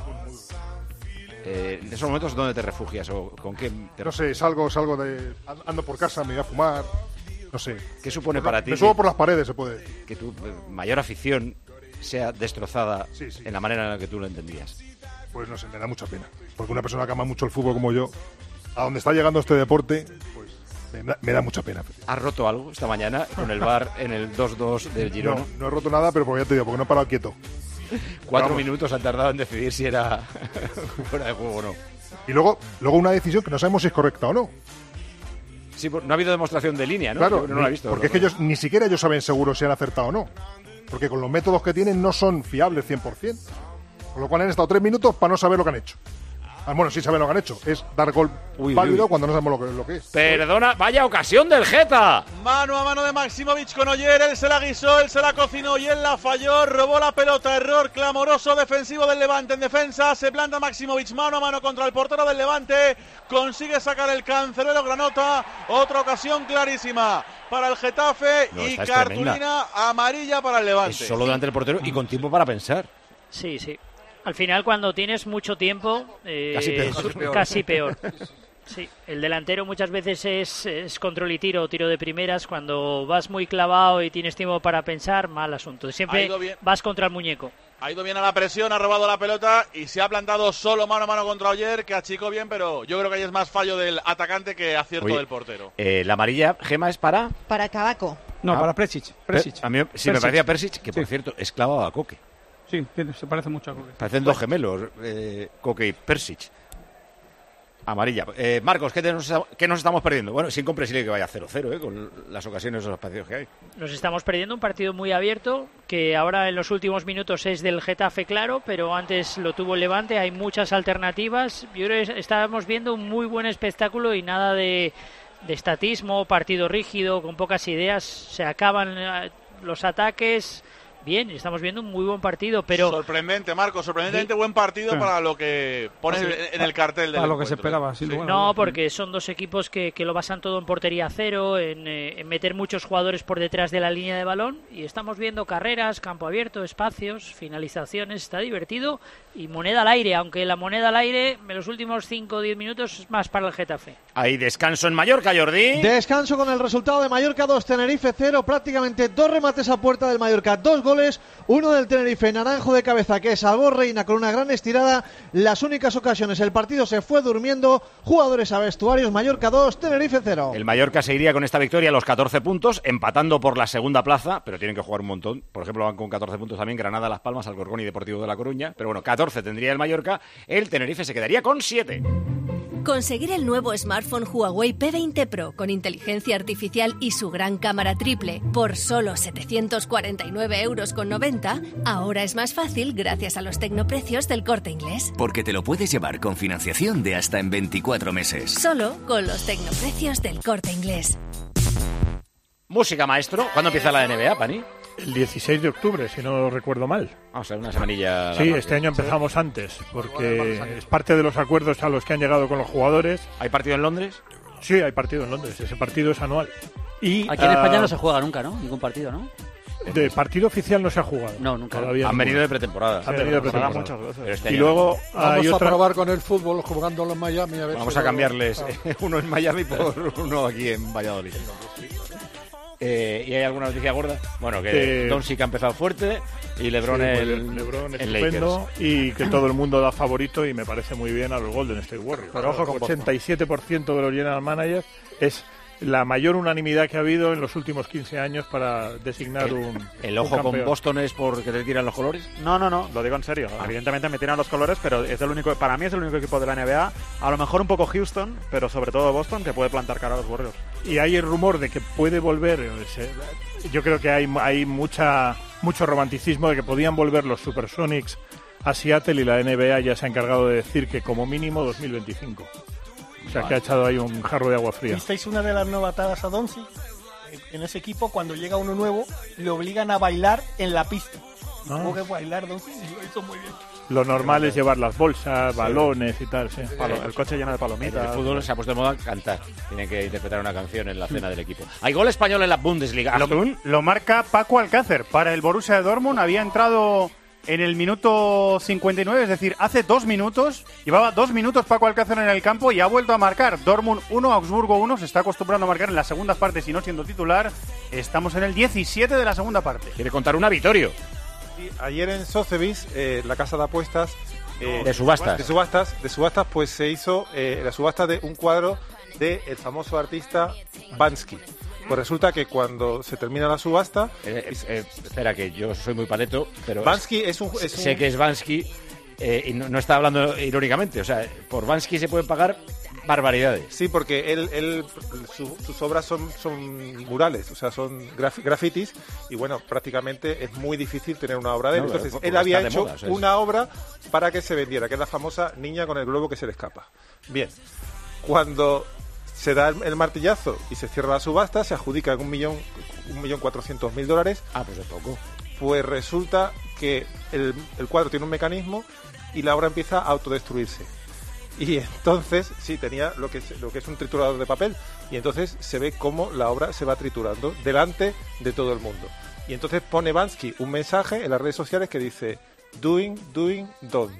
[SPEAKER 1] Eh, en esos momentos, ¿dónde te refugias o con qué te
[SPEAKER 15] No sé, salgo, salgo de... Ando por casa, me voy a fumar... No sé.
[SPEAKER 1] ¿Qué supone para ti
[SPEAKER 15] Me subo
[SPEAKER 1] que-
[SPEAKER 15] por las paredes, se puede decir.
[SPEAKER 1] que tu eh, mayor afición sea destrozada
[SPEAKER 15] Sí, sí.
[SPEAKER 1] en la manera en la que tú lo entendías?
[SPEAKER 15] Pues no sé, me da mucha pena. Porque una persona que ama mucho el fútbol como yo, a donde está llegando este deporte, pues me da, me da mucha pena.
[SPEAKER 1] ¿Has roto algo esta mañana con el V A R en el dos dos del Girona?
[SPEAKER 15] No, no he roto nada, pero porque ya te digo, porque no he parado quieto.
[SPEAKER 1] Cuatro
[SPEAKER 15] Vamos.
[SPEAKER 1] minutos han tardado en decidir si era fuera de juego o no.
[SPEAKER 15] Y luego, luego una decisión que no sabemos si es correcta o no.
[SPEAKER 1] Sí, por- no ha habido demostración de línea, ¿no?
[SPEAKER 15] Claro,
[SPEAKER 1] Yo no lo he visto.
[SPEAKER 15] porque es que ellos ni siquiera ellos saben seguro si han acertado o no. Porque con los métodos que tienen no son fiables cien por ciento. Con lo cual han estado tres minutos para no saber lo que han hecho. Ah, bueno, sí saben lo que han hecho. Es dar gol
[SPEAKER 1] Uy,
[SPEAKER 15] válido
[SPEAKER 1] uy.
[SPEAKER 15] cuando no sabemos lo que, lo que es.
[SPEAKER 1] Perdona, vaya ocasión del Geta.
[SPEAKER 10] Mano a mano de Maximovic con Oyer, él se la guisó, él se la cocinó y él la falló, robó la pelota, error clamoroso defensivo del Levante en defensa, se planta Maximovic mano a mano contra el portero del Levante, consigue sacar el cancerbero Granota, otra ocasión clarísima para el Getafe
[SPEAKER 1] No,
[SPEAKER 10] y
[SPEAKER 1] esta es
[SPEAKER 10] cartulina
[SPEAKER 1] tremenda.
[SPEAKER 10] amarilla para el Levante.
[SPEAKER 1] Es solo delante del portero y con tiempo para pensar.
[SPEAKER 13] Sí, sí. Al final, cuando tienes mucho tiempo, eh,
[SPEAKER 1] Casi peor.
[SPEAKER 13] su-
[SPEAKER 1] Casi peor.
[SPEAKER 13] casi peor. Sí, el delantero muchas veces es, es control y tiro, tiro de primeras. Cuando vas muy clavado y tienes tiempo para pensar, mal asunto.
[SPEAKER 10] Ha
[SPEAKER 13] Siempre
[SPEAKER 10] ido bien.
[SPEAKER 13] vas contra el muñeco.
[SPEAKER 10] Ha ido bien a la presión, ha robado la pelota y se ha plantado solo mano a mano contra Oyer, que achicó bien, pero yo creo que ahí es más fallo del atacante que acierto
[SPEAKER 1] Oye,
[SPEAKER 10] del portero.
[SPEAKER 1] Eh, la amarilla, Gema, es para...
[SPEAKER 11] Para Cavaco.
[SPEAKER 12] No,
[SPEAKER 1] Ah.
[SPEAKER 12] para Presic. Presic.
[SPEAKER 1] A mí sí me
[SPEAKER 12] Persic.
[SPEAKER 1] parecía Persic, que por
[SPEAKER 12] Sí.
[SPEAKER 1] cierto es clavado a Coque.
[SPEAKER 12] Sí, tiene- se parece mucho a Coque.
[SPEAKER 1] Parecen dos gemelos, eh, Coque y Persic. Amarilla. Eh, Marcos, ¿qué, te nos, qué nos estamos perdiendo? Bueno, es incomprensible que vaya cero cero, eh, con las ocasiones o los partidos que hay.
[SPEAKER 13] Nos estamos perdiendo un partido muy abierto, que ahora en los últimos minutos es del Getafe, claro, pero antes lo tuvo el Levante. Hay muchas alternativas. Yo creo que estábamos viendo un muy buen espectáculo y nada de, de estatismo, partido rígido, con pocas ideas. Se acaban eh, los ataques. Bien, estamos viendo un muy buen partido, pero...
[SPEAKER 10] Sorprendente, Marco, sorprendentemente
[SPEAKER 13] Sí.
[SPEAKER 10] buen partido
[SPEAKER 12] Sí.
[SPEAKER 10] para lo que pone
[SPEAKER 13] Sí.
[SPEAKER 10] en el cartel del
[SPEAKER 12] Para lo que se
[SPEAKER 10] encuentro.
[SPEAKER 12] esperaba, sin lugar a
[SPEAKER 13] No,
[SPEAKER 12] dudas.
[SPEAKER 13] porque son dos equipos que, que lo basan todo en portería cero, en, eh, en meter muchos jugadores por detrás de la línea de balón, y estamos viendo carreras, campo abierto, espacios, finalizaciones, está divertido, y moneda al aire, aunque la moneda al aire en los últimos cinco o diez minutos es más para el Getafe.
[SPEAKER 1] Hay descanso en Mallorca, Jordi.
[SPEAKER 3] Descanso con el resultado de Mallorca dos, Tenerife cero, prácticamente dos remates a puerta del Mallorca, dos goles, uno del Tenerife, Naranjo de cabeza, que salvó Reina con una gran estirada, las únicas ocasiones, el partido se fue durmiendo, jugadores a vestuarios, Mallorca dos, Tenerife cero.
[SPEAKER 1] El Mallorca se iría con esta victoria a los catorce puntos, empatando por la segunda plaza, pero tienen que jugar un montón. Por ejemplo, van con catorce puntos también Granada, Las Palmas, Alcorcón y Deportivo de La Coruña. Pero bueno, catorce tendría el Mallorca, el Tenerife se quedaría con siete.
[SPEAKER 7] Conseguir el nuevo smartphone Huawei P veinte Pro con inteligencia artificial y su gran cámara triple por solo setecientos cuarenta y nueve euros con noventa, ahora es más fácil gracias a los tecnoprecios del Corte Inglés.
[SPEAKER 21] Porque te lo puedes llevar con financiación de hasta en veinticuatro meses.
[SPEAKER 7] Solo con los tecnoprecios del Corte Inglés.
[SPEAKER 1] Música, maestro. ¿Cuándo empieza la N B A, Pani?
[SPEAKER 4] El dieciséis de octubre, si no recuerdo mal.
[SPEAKER 1] Vamos a ver, una semanilla.
[SPEAKER 4] Sí,
[SPEAKER 1] larga.
[SPEAKER 4] este año empezamos antes, porque es parte de los acuerdos a los que han llegado con los jugadores.
[SPEAKER 1] ¿Hay partido en Londres?
[SPEAKER 4] Sí, hay partido en Londres, ese partido es anual. Y,
[SPEAKER 8] Aquí en
[SPEAKER 4] uh,
[SPEAKER 8] España no se juega nunca, ¿no? Ningún partido, ¿no?
[SPEAKER 4] De partido oficial no se ha jugado.
[SPEAKER 8] No, nunca.
[SPEAKER 4] Todavía
[SPEAKER 1] Han
[SPEAKER 4] no.
[SPEAKER 1] venido de pretemporada.
[SPEAKER 4] Han venido de pretemporada.
[SPEAKER 9] Muchas veces.
[SPEAKER 1] Pero este
[SPEAKER 4] Y
[SPEAKER 1] año
[SPEAKER 4] luego
[SPEAKER 1] no.
[SPEAKER 4] hay
[SPEAKER 2] Vamos a
[SPEAKER 4] otra...
[SPEAKER 2] probar con el fútbol jugándolo en Miami. A ver
[SPEAKER 1] Vamos
[SPEAKER 2] si
[SPEAKER 1] a
[SPEAKER 2] lo-
[SPEAKER 1] cambiarles
[SPEAKER 2] Ah.
[SPEAKER 1] uno en Miami por uno aquí en Valladolid. Eh, ¿Y hay alguna noticia gorda? Bueno, que
[SPEAKER 4] Eh,
[SPEAKER 1] Doncic ha empezado fuerte y LeBron
[SPEAKER 4] Sí, muy
[SPEAKER 1] el,
[SPEAKER 4] bien. LeBron
[SPEAKER 1] en
[SPEAKER 4] estupendo,
[SPEAKER 1] Lakers.
[SPEAKER 4] y que todo el mundo da favorito y me parece muy bien a los Golden State Warriors.
[SPEAKER 9] Pero ojo con
[SPEAKER 4] ochenta y siete por ciento de los general managers es la mayor unanimidad que ha habido en los últimos quince años para designar un
[SPEAKER 1] ¿El
[SPEAKER 4] un
[SPEAKER 1] ojo con
[SPEAKER 4] campeón.
[SPEAKER 1] Boston es porque te tiran los colores?
[SPEAKER 9] No, no, no, lo digo en serio. Evidentemente me tiran los colores, pero es el único, para mí es el único equipo de la N B A. A lo mejor un poco Houston, pero sobre todo Boston, que puede plantar cara a los Warriors.
[SPEAKER 4] Y hay el rumor de que puede volver. eh, se- Yo creo que hay, hay mucha mucho romanticismo de que podían volver los Supersonics a Seattle, y la N B A ya se ha encargado de decir que como mínimo dos mil veinticinco. O sea, que ha echado ahí un jarro de agua fría.
[SPEAKER 17] ¿Visteis una de las novatadas a Doncic? En ese equipo, cuando llega uno nuevo, le obligan a bailar en la pista. Y
[SPEAKER 4] Ah.
[SPEAKER 17] tuvo que bailar Doncic y lo hizo muy bien.
[SPEAKER 4] Lo normal es llevar las bolsas, balones y tal, sí.
[SPEAKER 9] Palo- el coche lleno de
[SPEAKER 1] En
[SPEAKER 9] palomitas.
[SPEAKER 1] el fútbol se ha puesto de moda cantar. Tienen que interpretar una canción en la cena del equipo. Hay gol español en la Bundesliga.
[SPEAKER 18] Lo,
[SPEAKER 1] Azul.
[SPEAKER 18] lo marca Paco Alcácer para el Borussia de Dortmund. Había entrado en el minuto cincuenta y nueve, es decir, hace dos minutos. Llevaba dos minutos Paco Alcácer en el campo y ha vuelto a marcar. Dortmund uno, Augsburgo uno. Se está acostumbrando a marcar en las segundas partes y no siendo titular. Estamos en el diecisiete de la segunda parte.
[SPEAKER 1] Quiere contar un Vitorio.
[SPEAKER 23] Sí, ayer en Sotheby's, eh, la casa de apuestas... eh,
[SPEAKER 1] De subastas.
[SPEAKER 23] De subastas, de subastas, pues se hizo eh, la subasta de un cuadro del famoso artista Bansky. Pues resulta que cuando se termina la subasta...
[SPEAKER 1] Eh, eh, espera, que yo soy muy paleto, pero...
[SPEAKER 23] Bansky es un... es
[SPEAKER 1] sé
[SPEAKER 23] un-
[SPEAKER 1] que es Bansky eh, y no, no está hablando irónicamente. O sea, por Bansky se pueden pagar barbaridades.
[SPEAKER 23] Sí, porque él, él su- sus obras son, son murales, o sea, son graf- grafitis, y bueno, prácticamente es muy difícil tener una obra de él.
[SPEAKER 1] No,
[SPEAKER 23] Entonces,
[SPEAKER 1] porque
[SPEAKER 23] él había
[SPEAKER 1] está de
[SPEAKER 23] hecho
[SPEAKER 1] moda, o sea, es-
[SPEAKER 23] una obra para que se vendiera, que es la famosa niña con el globo que se le escapa. Bien, cuando se da el, el martillazo y se cierra la subasta, se adjudica en un millón, un millón cuatrocientos mil dólares.
[SPEAKER 1] Ah, pues es poco.
[SPEAKER 23] Pues resulta que el, el cuadro tiene un mecanismo y la obra empieza a autodestruirse. Y entonces, sí, tenía lo que, es, lo que es un triturador de papel. Y entonces se ve cómo la obra se va triturando delante de todo el mundo. Y entonces pone Bansky un mensaje en las redes sociales que dice doing, doing, down.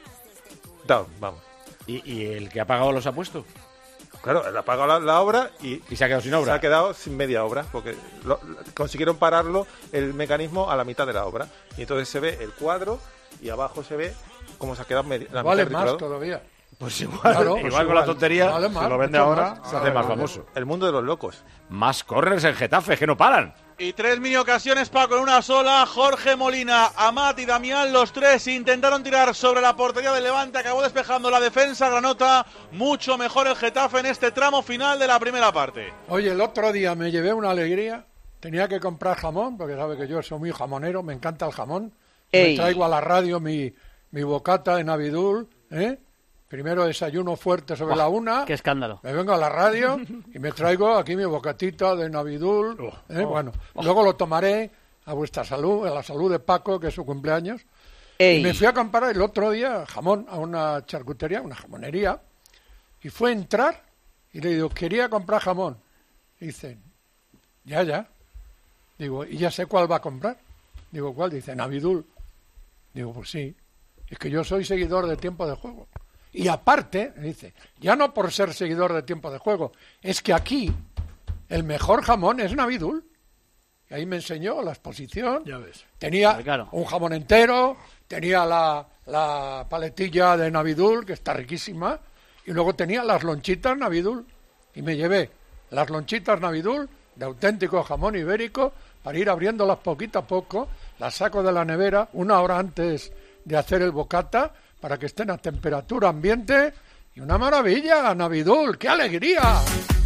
[SPEAKER 23] Down, vamos.
[SPEAKER 1] ¿Y, y el que ha pagado los ha puesto?
[SPEAKER 23] Claro, él ha pagado la, la obra y,
[SPEAKER 1] y se ha quedado sin obra.
[SPEAKER 23] Se ha quedado sin media obra, porque lo- consiguieron pararlo el mecanismo a la mitad de la obra. Y entonces se ve el cuadro y abajo se ve cómo se ha quedado media, la
[SPEAKER 2] Vale
[SPEAKER 23] mitad
[SPEAKER 2] más
[SPEAKER 23] triturado.
[SPEAKER 2] todavía.
[SPEAKER 1] Pues igual,
[SPEAKER 2] Claro,
[SPEAKER 1] igual
[SPEAKER 2] pues
[SPEAKER 1] con la
[SPEAKER 2] igual.
[SPEAKER 1] tontería,
[SPEAKER 2] Vale
[SPEAKER 1] se
[SPEAKER 2] más,
[SPEAKER 1] lo vende
[SPEAKER 2] mucho
[SPEAKER 1] ahora,
[SPEAKER 2] más.
[SPEAKER 1] se hace más famoso.
[SPEAKER 23] El mundo de los locos.
[SPEAKER 1] Más corners en Getafe, que no paran.
[SPEAKER 10] Y tres mini ocasiones, Paco, en una sola. Jorge Molina, Amat y Damián, los tres intentaron tirar sobre la portería del Levante. Acabó despejando la defensa granota. Mucho mejor el Getafe en este tramo final de la primera parte.
[SPEAKER 2] Oye, el otro día me llevé una alegría. Tenía que comprar jamón, porque sabe que yo soy muy jamonero, me encanta el jamón.
[SPEAKER 8] Ey.
[SPEAKER 2] Me traigo a la radio mi, mi bocata de Navidul, ¿eh? Primero desayuno fuerte sobre
[SPEAKER 8] Buah,
[SPEAKER 2] la una.
[SPEAKER 8] Qué escándalo.
[SPEAKER 2] Me vengo a la radio y me traigo aquí mi bocatita de Navidul. ¿eh?
[SPEAKER 8] oh,
[SPEAKER 2] bueno,
[SPEAKER 8] oh.
[SPEAKER 2] luego lo tomaré a vuestra salud, a la salud de Paco, que es su cumpleaños.
[SPEAKER 8] Ey.
[SPEAKER 2] Y me fui a comprar el otro día jamón a una charcutería, una jamonería, y fue a entrar y le digo, quería comprar jamón. Y dicen, ya, ya. Digo, y ya sé cuál va a comprar. Digo, ¿cuál? Dice, Navidul. Digo, pues sí, es que yo soy seguidor de Tiempo de Juego. Y aparte, dice, ya no por ser seguidor de Tiempo de Juego, es que aquí el mejor jamón es Navidul. Y ahí me enseñó la exposición.
[SPEAKER 4] Ya ves.
[SPEAKER 2] Tenía
[SPEAKER 8] Claro.
[SPEAKER 2] un jamón entero, tenía la, la paletilla de Navidul, que está riquísima, y luego tenía las lonchitas Navidul. Y me llevé las lonchitas Navidul de auténtico jamón ibérico para ir abriéndolas poquito a poco. Las saco de la nevera una hora antes de hacer el bocata para que estén a temperatura ambiente. Y una maravilla, Navidul, ¡qué alegría!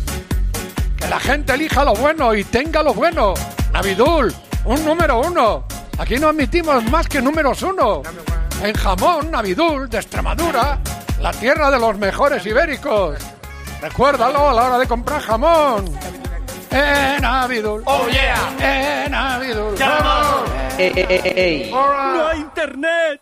[SPEAKER 2] Que la gente elija lo bueno y tenga lo bueno. Navidul, un número uno. Aquí no admitimos más que números uno. En jamón, Navidul, de Extremadura, la tierra de los mejores ibéricos. Recuérdalo a la hora de comprar jamón. En Navidul.
[SPEAKER 17] Oh, yeah.
[SPEAKER 2] En Navidul.
[SPEAKER 17] Jamón.
[SPEAKER 8] Ey, ey, ey, ey.
[SPEAKER 17] ¡No hay internet!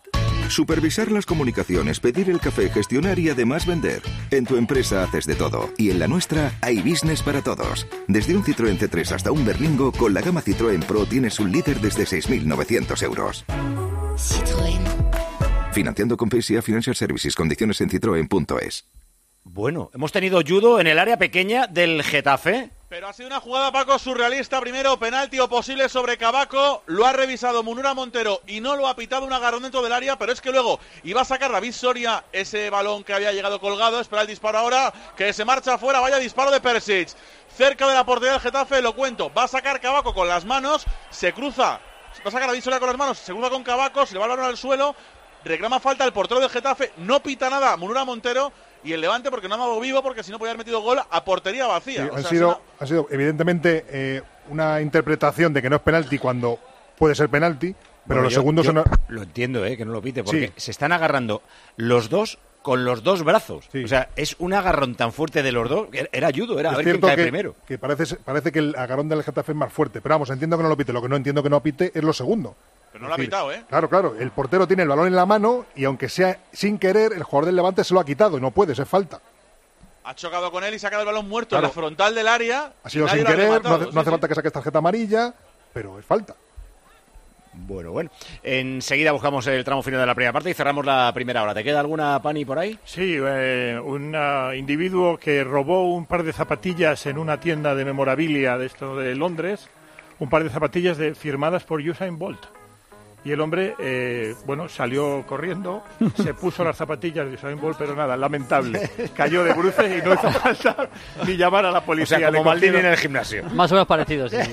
[SPEAKER 16] Supervisar las comunicaciones, pedir el café, gestionar y además vender. En tu empresa haces de todo. Y en la nuestra hay business para todos. Desde un Citroën C tres hasta un Berlingo, con la gama Citroën Pro tienes un líder desde seis mil novecientos euros. Citroën. Financiando con P S A Financial Services. Condiciones en citroen punto es.
[SPEAKER 1] Bueno, hemos tenido judo en el área pequeña del Getafe.
[SPEAKER 10] Pero ha sido una jugada, Paco, surrealista. Primero, penalti o posible sobre Cabaco. Lo ha revisado Munura Montero y no lo ha pitado, un agarrón dentro del área. Pero es que luego iba a sacar David Soria ese balón que había llegado colgado. Espera el disparo ahora, que se marcha afuera. Vaya disparo de Perisic. Cerca de la portería del Getafe, lo cuento. Va a sacar Cabaco con las manos. Se cruza. Va a sacar David Soria con las manos. Se cruza con Cabaco. Se le va el balón al suelo. Reclama falta el portero del Getafe. No pita nada Munura Montero. Y el Levante porque no ha dado vivo, porque si no podía haber metido gol a portería vacía.
[SPEAKER 15] Sí,
[SPEAKER 10] o
[SPEAKER 15] han,
[SPEAKER 10] sea,
[SPEAKER 15] sido,
[SPEAKER 10] una...
[SPEAKER 15] ha sido evidentemente eh, una interpretación de que no es penalti cuando puede ser penalti, pero
[SPEAKER 1] bueno,
[SPEAKER 15] los
[SPEAKER 1] yo,
[SPEAKER 15] segundos
[SPEAKER 1] yo
[SPEAKER 15] son...
[SPEAKER 1] Lo entiendo, eh, que no lo pite, porque
[SPEAKER 15] Sí.
[SPEAKER 1] se están agarrando los dos con los dos brazos. Sí. O sea, es un agarrón tan fuerte de los dos. Era judo, era
[SPEAKER 15] es
[SPEAKER 1] a ver quién
[SPEAKER 15] cierto
[SPEAKER 1] cae
[SPEAKER 15] que,
[SPEAKER 1] primero.
[SPEAKER 15] que parece, parece que el agarrón del Getafe es más fuerte, pero vamos, entiendo que no lo pite. Lo que no entiendo que no pite es lo segundo.
[SPEAKER 10] Pero no lo ha pitado, ¿eh?
[SPEAKER 15] Claro, claro, el portero tiene el balón en la mano y aunque sea sin querer, el jugador del Levante se lo ha quitado, no puede, es falta.
[SPEAKER 10] Ha chocado con él y saca el balón muerto
[SPEAKER 15] Claro.
[SPEAKER 10] en la frontal del área.
[SPEAKER 15] Ha sido
[SPEAKER 10] Nadie
[SPEAKER 15] sin
[SPEAKER 10] lo ha
[SPEAKER 15] querer,
[SPEAKER 10] rematado.
[SPEAKER 15] no hace, no
[SPEAKER 10] Sí,
[SPEAKER 15] hace
[SPEAKER 10] sí.
[SPEAKER 15] falta que saques tarjeta amarilla, pero es falta.
[SPEAKER 1] Bueno, bueno. Enseguida buscamos el tramo final de la primera parte y cerramos la primera hora. ¿Te queda alguna, Pani, por ahí?
[SPEAKER 4] Sí, eh, un uh, individuo que robó un par de zapatillas en una tienda de memorabilia de esto de Londres, un par de zapatillas de, firmadas por Usain Bolt. Y el hombre, eh, bueno, salió corriendo, se puso las zapatillas de Usain Bolt, pero nada, lamentable. Cayó de bruces y no hizo falta ni llamar a la policía.
[SPEAKER 1] O sea, como
[SPEAKER 4] Le
[SPEAKER 1] Maldini
[SPEAKER 4] cogieron-
[SPEAKER 1] en el gimnasio.
[SPEAKER 8] Más o menos parecido, sí.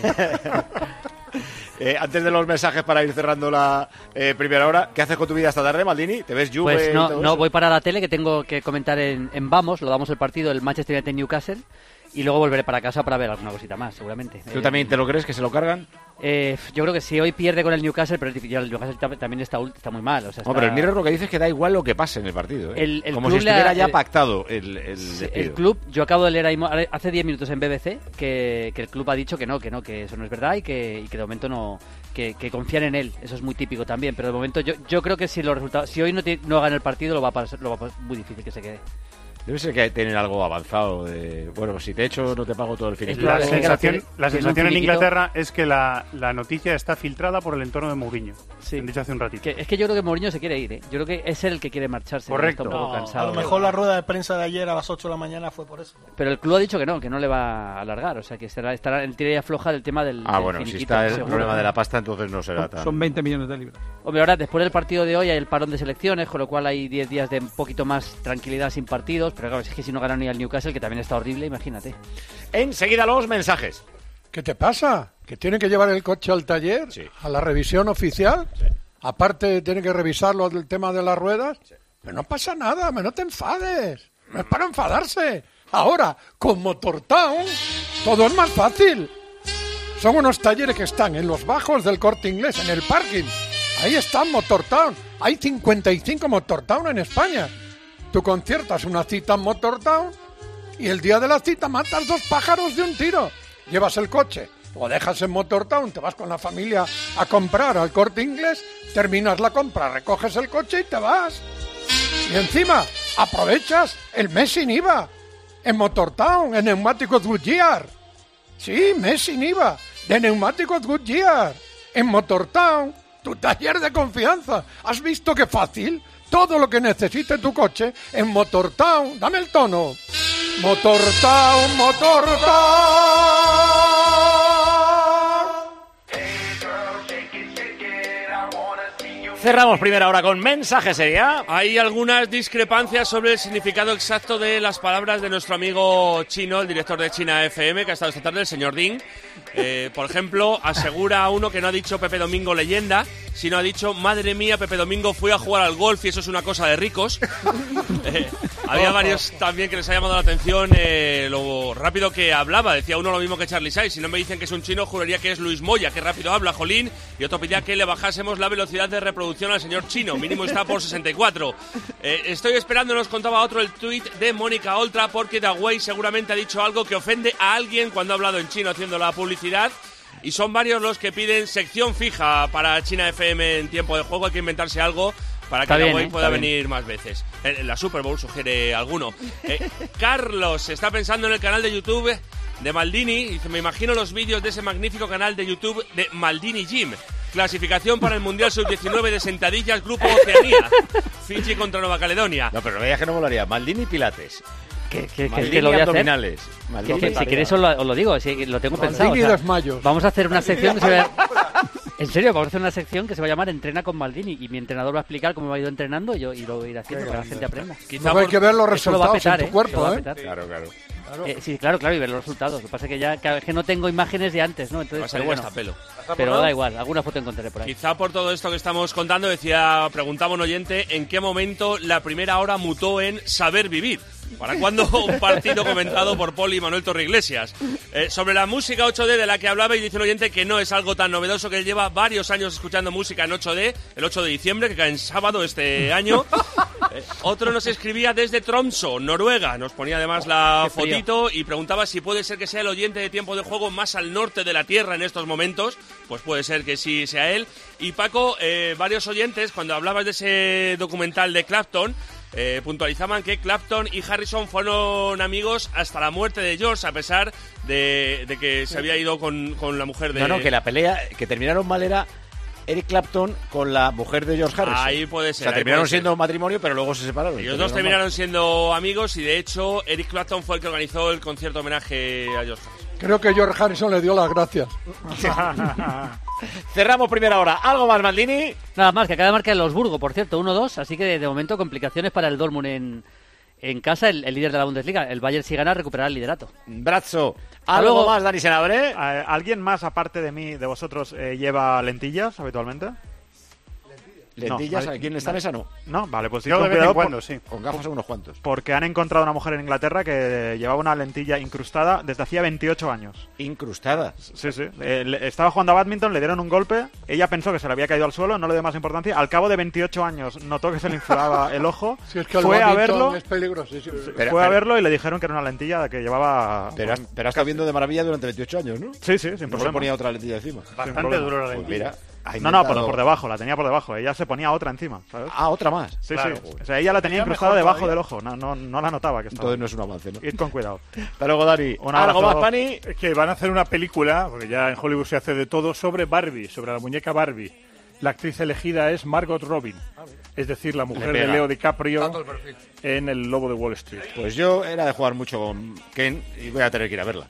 [SPEAKER 1] Eh, antes de los mensajes para ir cerrando la eh, primera hora, ¿qué haces con tu vida esta tarde, Maldini? ¿Te ves Juve
[SPEAKER 8] Pues
[SPEAKER 1] y
[SPEAKER 8] no,
[SPEAKER 1] todo
[SPEAKER 8] no
[SPEAKER 1] eso?
[SPEAKER 8] voy para la tele, que tengo que comentar en, en Vamos, lo damos el partido, el Manchester United Newcastle, y luego volveré para casa para ver alguna cosita más, seguramente.
[SPEAKER 1] ¿Tú
[SPEAKER 8] Eh,
[SPEAKER 1] también te lo crees que se lo cargan?
[SPEAKER 8] Eh, yo creo que si hoy pierde con el Newcastle, pero es difícil, el Newcastle tam- también está, ult- está muy mal. O sea,
[SPEAKER 1] No,
[SPEAKER 8] está-
[SPEAKER 1] pero el Mirror lo que dice es que da igual lo que pase en el partido. ¿eh?
[SPEAKER 8] El- el
[SPEAKER 1] Como
[SPEAKER 8] club
[SPEAKER 1] si
[SPEAKER 8] le ha-
[SPEAKER 1] estuviera ya
[SPEAKER 8] el-
[SPEAKER 1] pactado el, el
[SPEAKER 8] Sí,
[SPEAKER 1] despido.
[SPEAKER 8] el club, yo acabo de leer ahí mo- hace diez minutos en B B C que, que el club ha dicho que no, que no, que eso no es verdad y que, y que de momento no, que, que confían en él. Eso es muy típico también, pero de momento yo, yo creo que si los resultados, si hoy no, ti- no gana el partido, lo va a pasar, lo va a pasar muy difícil que se quede.
[SPEAKER 1] Debe ser que tienen algo avanzado de... Bueno, si te echo, no te pago todo el fin.
[SPEAKER 18] La
[SPEAKER 8] Claro,
[SPEAKER 18] sensación,
[SPEAKER 8] tiene-
[SPEAKER 18] la
[SPEAKER 8] tiene
[SPEAKER 18] sensación
[SPEAKER 8] un
[SPEAKER 18] en
[SPEAKER 8] finiquito.
[SPEAKER 18] Inglaterra es que la, la noticia está filtrada por el entorno de Mourinho.
[SPEAKER 8] Sí.
[SPEAKER 18] Han dicho hace un ratito.
[SPEAKER 8] Que, es que yo creo que Mourinho se quiere ir, ¿eh? Yo creo que es él el que quiere marcharse.
[SPEAKER 18] Correcto.
[SPEAKER 8] Está un poco
[SPEAKER 17] No,
[SPEAKER 8] cansado.
[SPEAKER 17] a lo mejor la rueda de prensa de ayer a las ocho de la mañana fue por eso.
[SPEAKER 8] Pero el club ha dicho que no, que no le va a alargar. O sea, que estará, estará el tira y afloja del tema del.
[SPEAKER 1] Ah,
[SPEAKER 8] del
[SPEAKER 1] bueno, si
[SPEAKER 8] finiquito,
[SPEAKER 1] está el
[SPEAKER 8] seguro.
[SPEAKER 1] problema de la pasta, entonces no será tan...
[SPEAKER 12] Son veinte millones de libras.
[SPEAKER 8] Hombre, ahora después del partido de hoy hay el parón de selecciones, con lo cual hay diez días de un poquito más tranquilidad sin partidos. Pero claro, es que si no ganan ni al Newcastle, que también está horrible, imagínate.
[SPEAKER 1] Enseguida los mensajes.
[SPEAKER 2] ¿Qué te pasa? ¿Que tiene que llevar el coche al taller? ¿A la revisión oficial? Aparte, tiene que revisarlo del tema de las ruedas. Pero no pasa nada, me no te enfades. No es para enfadarse. Ahora, con Motortown, todo es más fácil. Son unos talleres que están en los bajos del Corte Inglés, en el parking. Ahí está Motortown. Hay cincuenta y cinco Motortown en España. Tú conciertas una cita en Motortown y el día de la cita matas dos pájaros de un tiro. Llevas el coche, lo dejas en Motortown, te vas con la familia a comprar al Corte Inglés, terminas la compra, recoges el coche y te vas. Y encima, aprovechas el mes sin I V A. En Motortown, en neumáticos Goodyear. Sí, mes sin I V A. De neumáticos Goodyear. En Motortown, tu taller de confianza. ¿Has visto qué fácil? Todo lo que necesite tu coche en Motortown. Dame el tono. Motortown, Motortown.
[SPEAKER 1] Cerramos primera hora con mensajes, ¿sería?
[SPEAKER 6] Hay algunas discrepancias sobre el significado exacto de las palabras de nuestro amigo Chino, el director de China F M, que ha estado esta tarde, el señor Ding. Eh, por ejemplo, asegura a uno que no ha dicho Pepe Domingo leyenda, sino ha dicho, madre mía, Pepe Domingo fue a jugar al golf y eso es una cosa de ricos. Eh, había varios también que les ha llamado la atención eh, lo rápido que hablaba. Decía uno lo mismo que Charlie Say. Si no me dicen que es un chino, juraría que es Luis Moya, que rápido habla, jolín. Y otro pedía que le bajásemos la velocidad de reproducción al señor Chino. Mínimo está por sesenta y cuatro. Eh, estoy esperando, nos contaba otro, el tuit de Mónica Oltra, porque Dawei seguramente ha dicho algo que ofende a alguien cuando ha hablado en chino haciendo la publicidad. Y son varios los que piden sección fija para China F M en tiempo de juego. Hay que inventarse algo para que
[SPEAKER 8] Está
[SPEAKER 6] la
[SPEAKER 8] bien,
[SPEAKER 6] Wave
[SPEAKER 8] ¿eh?
[SPEAKER 6] pueda
[SPEAKER 8] Está bien.
[SPEAKER 6] venir más veces. En, en la Super Bowl sugiere alguno. Eh, Carlos está pensando en el canal de YouTube de Maldini. Dice, me imagino los vídeos de ese magnífico canal de YouTube de Maldini Gym. Clasificación para el Mundial sub diecinueve de sentadillas, Grupo Oceanía. Fiji contra Nueva Caledonia.
[SPEAKER 1] No, pero no veas que no molaría. Maldini Pilates.
[SPEAKER 8] Que, que, que,
[SPEAKER 1] Maldini
[SPEAKER 8] que lo voy a hacer.
[SPEAKER 1] abdominales.
[SPEAKER 8] Que-
[SPEAKER 1] Maldini
[SPEAKER 8] que- si
[SPEAKER 1] tareas.
[SPEAKER 8] queréis os lo, os lo digo, si, lo tengo
[SPEAKER 2] Maldini
[SPEAKER 8] pensado. o sea,
[SPEAKER 2] desmayos.
[SPEAKER 8] vamos a hacer una sección que se va a... En serio, vamos a hacer una sección que se va a llamar Entrena con Maldini y mi entrenador va a explicar cómo me ha ido entrenando y yo y lo voy a ir haciendo para que la gente aprenda.
[SPEAKER 2] Luego hay que ver los
[SPEAKER 8] Eso lo va a
[SPEAKER 2] resultados en
[SPEAKER 8] petar,
[SPEAKER 2] tu
[SPEAKER 8] ¿eh?
[SPEAKER 2] cuerpo,
[SPEAKER 8] Lo va a
[SPEAKER 2] ¿eh?
[SPEAKER 8] petar.
[SPEAKER 1] Claro, claro.
[SPEAKER 8] Eh, sí, claro, claro, y ver los resultados. Lo que pasa es que ya que, que no tengo imágenes de antes, ¿no?
[SPEAKER 6] Va a
[SPEAKER 8] Entonces,
[SPEAKER 6] salir
[SPEAKER 8] pero bueno,
[SPEAKER 6] hasta pelo.
[SPEAKER 8] pero da igual, alguna foto encontraré por ahí.
[SPEAKER 6] Quizá por todo esto que estamos contando, decía, preguntaba un oyente, ¿en qué momento la primera hora mutó en saber vivir? ¿Para cuándo un partido comentado por Poli y Manuel Torreiglesias? Eh, sobre la música ocho D de la que hablaba, y dice un oyente que no es algo tan novedoso, que él lleva varios años escuchando música en ocho D, el ocho de diciembre, que cae en sábado este año. Eh, otro nos escribía desde Tromsø, Noruega, nos ponía además la
[SPEAKER 8] Qué frío.
[SPEAKER 6] fotito y preguntaba si puede ser que sea el oyente de Tiempo de Juego más al norte de la Tierra en estos momentos. Pues puede ser que sí sea él. Y Paco, eh, varios oyentes, cuando hablabas de ese documental de Clapton, eh, puntualizaban que Clapton y Harrison fueron amigos hasta la muerte de George, a pesar de, de que se había ido con, con la mujer de...
[SPEAKER 1] No, no, que la pelea que terminaron mal era Eric Clapton con la mujer de George Harrison.
[SPEAKER 6] Ahí puede ser,
[SPEAKER 1] O sea,
[SPEAKER 6] ahí
[SPEAKER 1] terminaron
[SPEAKER 6] puede ser.
[SPEAKER 1] siendo matrimonio, pero luego se separaron.
[SPEAKER 6] Ellos dos terminaron siendo amigos y de hecho Eric Clapton fue el que organizó el concierto homenaje a George Harrison.
[SPEAKER 2] Creo que George Harrison le dio las gracias.
[SPEAKER 1] Cerramos primera hora. ¿Algo más, Maldini?
[SPEAKER 8] Nada más, que acaba de marcar el Augsburgo, por cierto, uno dos, así que de, de momento complicaciones para el Dortmund en, en casa, el, el líder de la Bundesliga. El Bayern, si gana, recuperará el liderato.
[SPEAKER 1] Brazo.
[SPEAKER 8] Hasta
[SPEAKER 1] ¿Algo
[SPEAKER 8] luego.
[SPEAKER 1] más, Dani Senabre?
[SPEAKER 9] Eh, ¿Alguien más, aparte de mí, de vosotros, eh, lleva lentillas habitualmente?
[SPEAKER 1] ¿Lentillas?
[SPEAKER 9] No,
[SPEAKER 1] ¿Aquí en esta mesa no?
[SPEAKER 9] No, vale, pues
[SPEAKER 18] Yo
[SPEAKER 9] con
[SPEAKER 18] de vez en
[SPEAKER 9] cuidado
[SPEAKER 18] cuando,
[SPEAKER 9] por-
[SPEAKER 18] sí.
[SPEAKER 1] Con gafas unos cuantos.
[SPEAKER 9] Porque han encontrado una mujer en Inglaterra que llevaba una lentilla incrustada desde hacía veintiocho años.
[SPEAKER 1] ¿Incrustada?
[SPEAKER 9] Sí, sí. Eh, le- estaba jugando a badminton, le dieron un golpe, ella pensó que se le había caído al suelo, no le dio más importancia. Al cabo de veintiocho años notó que se le inflaba el ojo,
[SPEAKER 2] Si es que el
[SPEAKER 9] fue a
[SPEAKER 2] badminton
[SPEAKER 9] verlo,
[SPEAKER 2] es peligrosísimo.
[SPEAKER 1] Pero-
[SPEAKER 9] fue a
[SPEAKER 1] pero-
[SPEAKER 9] verlo y le dijeron que era una lentilla que llevaba...
[SPEAKER 1] Pero has, pero has estado viendo de maravilla durante veintiocho años, ¿no?
[SPEAKER 9] Sí, sí, sin
[SPEAKER 1] No se
[SPEAKER 9] problema.
[SPEAKER 1] ponía otra lentilla encima.
[SPEAKER 18] Bastante
[SPEAKER 9] problema.
[SPEAKER 18] duro la
[SPEAKER 1] Pues
[SPEAKER 18] lentilla.
[SPEAKER 1] mira, ha
[SPEAKER 9] No, no, por,
[SPEAKER 1] intentado-
[SPEAKER 9] por debajo, la tenía por debajo. Ella se ponía otra encima, ¿sabes?
[SPEAKER 1] Ah, otra más.
[SPEAKER 9] Sí,
[SPEAKER 18] claro.
[SPEAKER 9] sí. O sea, ella la tenía
[SPEAKER 18] Tenía
[SPEAKER 9] incrustada
[SPEAKER 18] mejor
[SPEAKER 9] debajo
[SPEAKER 18] todavía.
[SPEAKER 9] del ojo, no, no, no la notaba que estaba.
[SPEAKER 1] Entonces no es un avance, ¿no?
[SPEAKER 9] Id con cuidado.
[SPEAKER 1] Hasta luego, Dani.
[SPEAKER 9] Un
[SPEAKER 1] ¿Algo
[SPEAKER 9] abrazo.
[SPEAKER 1] más, Pani?
[SPEAKER 4] Es que van a hacer una película, porque ya en Hollywood se hace de todo, sobre Barbie, sobre la muñeca Barbie. La actriz elegida es Margot Robin, es decir, la mujer de
[SPEAKER 1] pega.
[SPEAKER 4] Leo DiCaprio
[SPEAKER 2] Tanto el perfil.
[SPEAKER 4] en El Lobo de Wall Street.
[SPEAKER 1] Pues yo era de jugar mucho con Ken y voy a tener que ir a verla.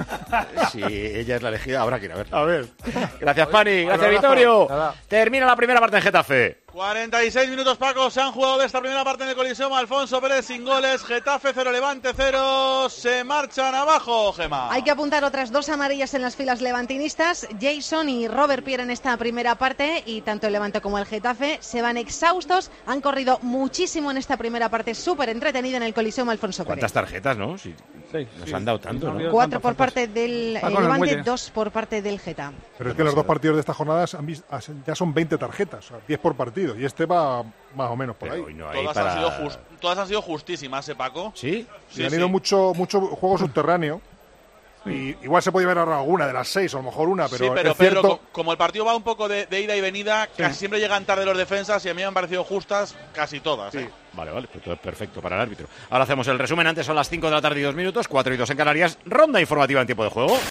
[SPEAKER 1] Si ella es la elegida, habrá que ir a verla.
[SPEAKER 4] A ver.
[SPEAKER 1] Gracias, Pani. Gracias,
[SPEAKER 2] abrazo.
[SPEAKER 1] Vittorio.
[SPEAKER 2] Nada.
[SPEAKER 1] Termina la primera parte en Getafe.
[SPEAKER 10] cuarenta y seis minutos, Paco, se han jugado de esta primera parte en el Coliseum. Alfonso Pérez sin goles, Getafe cero, Levante cero, se marchan abajo, Gema.
[SPEAKER 11] Hay que apuntar otras dos amarillas en las filas levantinistas. Jason y Robert Pierre en esta primera parte y tanto el Levante como el Getafe se van exhaustos. Han corrido muchísimo en esta primera parte, súper entretenida en el Coliseum Alfonso Pérez.
[SPEAKER 1] ¿Cuántas tarjetas, no? Sí,
[SPEAKER 12] Sí,
[SPEAKER 1] nos
[SPEAKER 12] sí.
[SPEAKER 1] han dado tanto, ¿no?
[SPEAKER 11] Cuatro por parte del
[SPEAKER 12] Está
[SPEAKER 11] eh,
[SPEAKER 12] con el
[SPEAKER 11] Levante,
[SPEAKER 12] muelle.
[SPEAKER 11] dos por parte del Geta.
[SPEAKER 15] Pero es que los dos partidos de estas jornadas han vis- ya son veinte tarjetas, o sea, diez por partido. Y este va más o menos por
[SPEAKER 1] Pero
[SPEAKER 15] ahí.
[SPEAKER 1] hoy no hay
[SPEAKER 10] Todas,
[SPEAKER 1] para...
[SPEAKER 10] han sido jus- todas han sido justísimas, ¿eh, Paco?
[SPEAKER 1] ¿Sí?
[SPEAKER 15] Y han ido mucho, mucho juego subterráneo. Y igual se podía haber ahorrado alguna de las seis, o a lo mejor una, pero,
[SPEAKER 10] sí, pero
[SPEAKER 15] es cierto.
[SPEAKER 10] Pedro, co- como el partido va un poco de, de ida y venida, casi siempre llegan tarde los defensas y a mí me han parecido justas casi todas. ¿eh?
[SPEAKER 1] Vale, vale, pues todo es perfecto para el árbitro. Ahora hacemos el resumen. Antes son las cinco de la tarde y dos minutos, cuatro y dos en Canarias. Ronda informativa en tiempo de juego.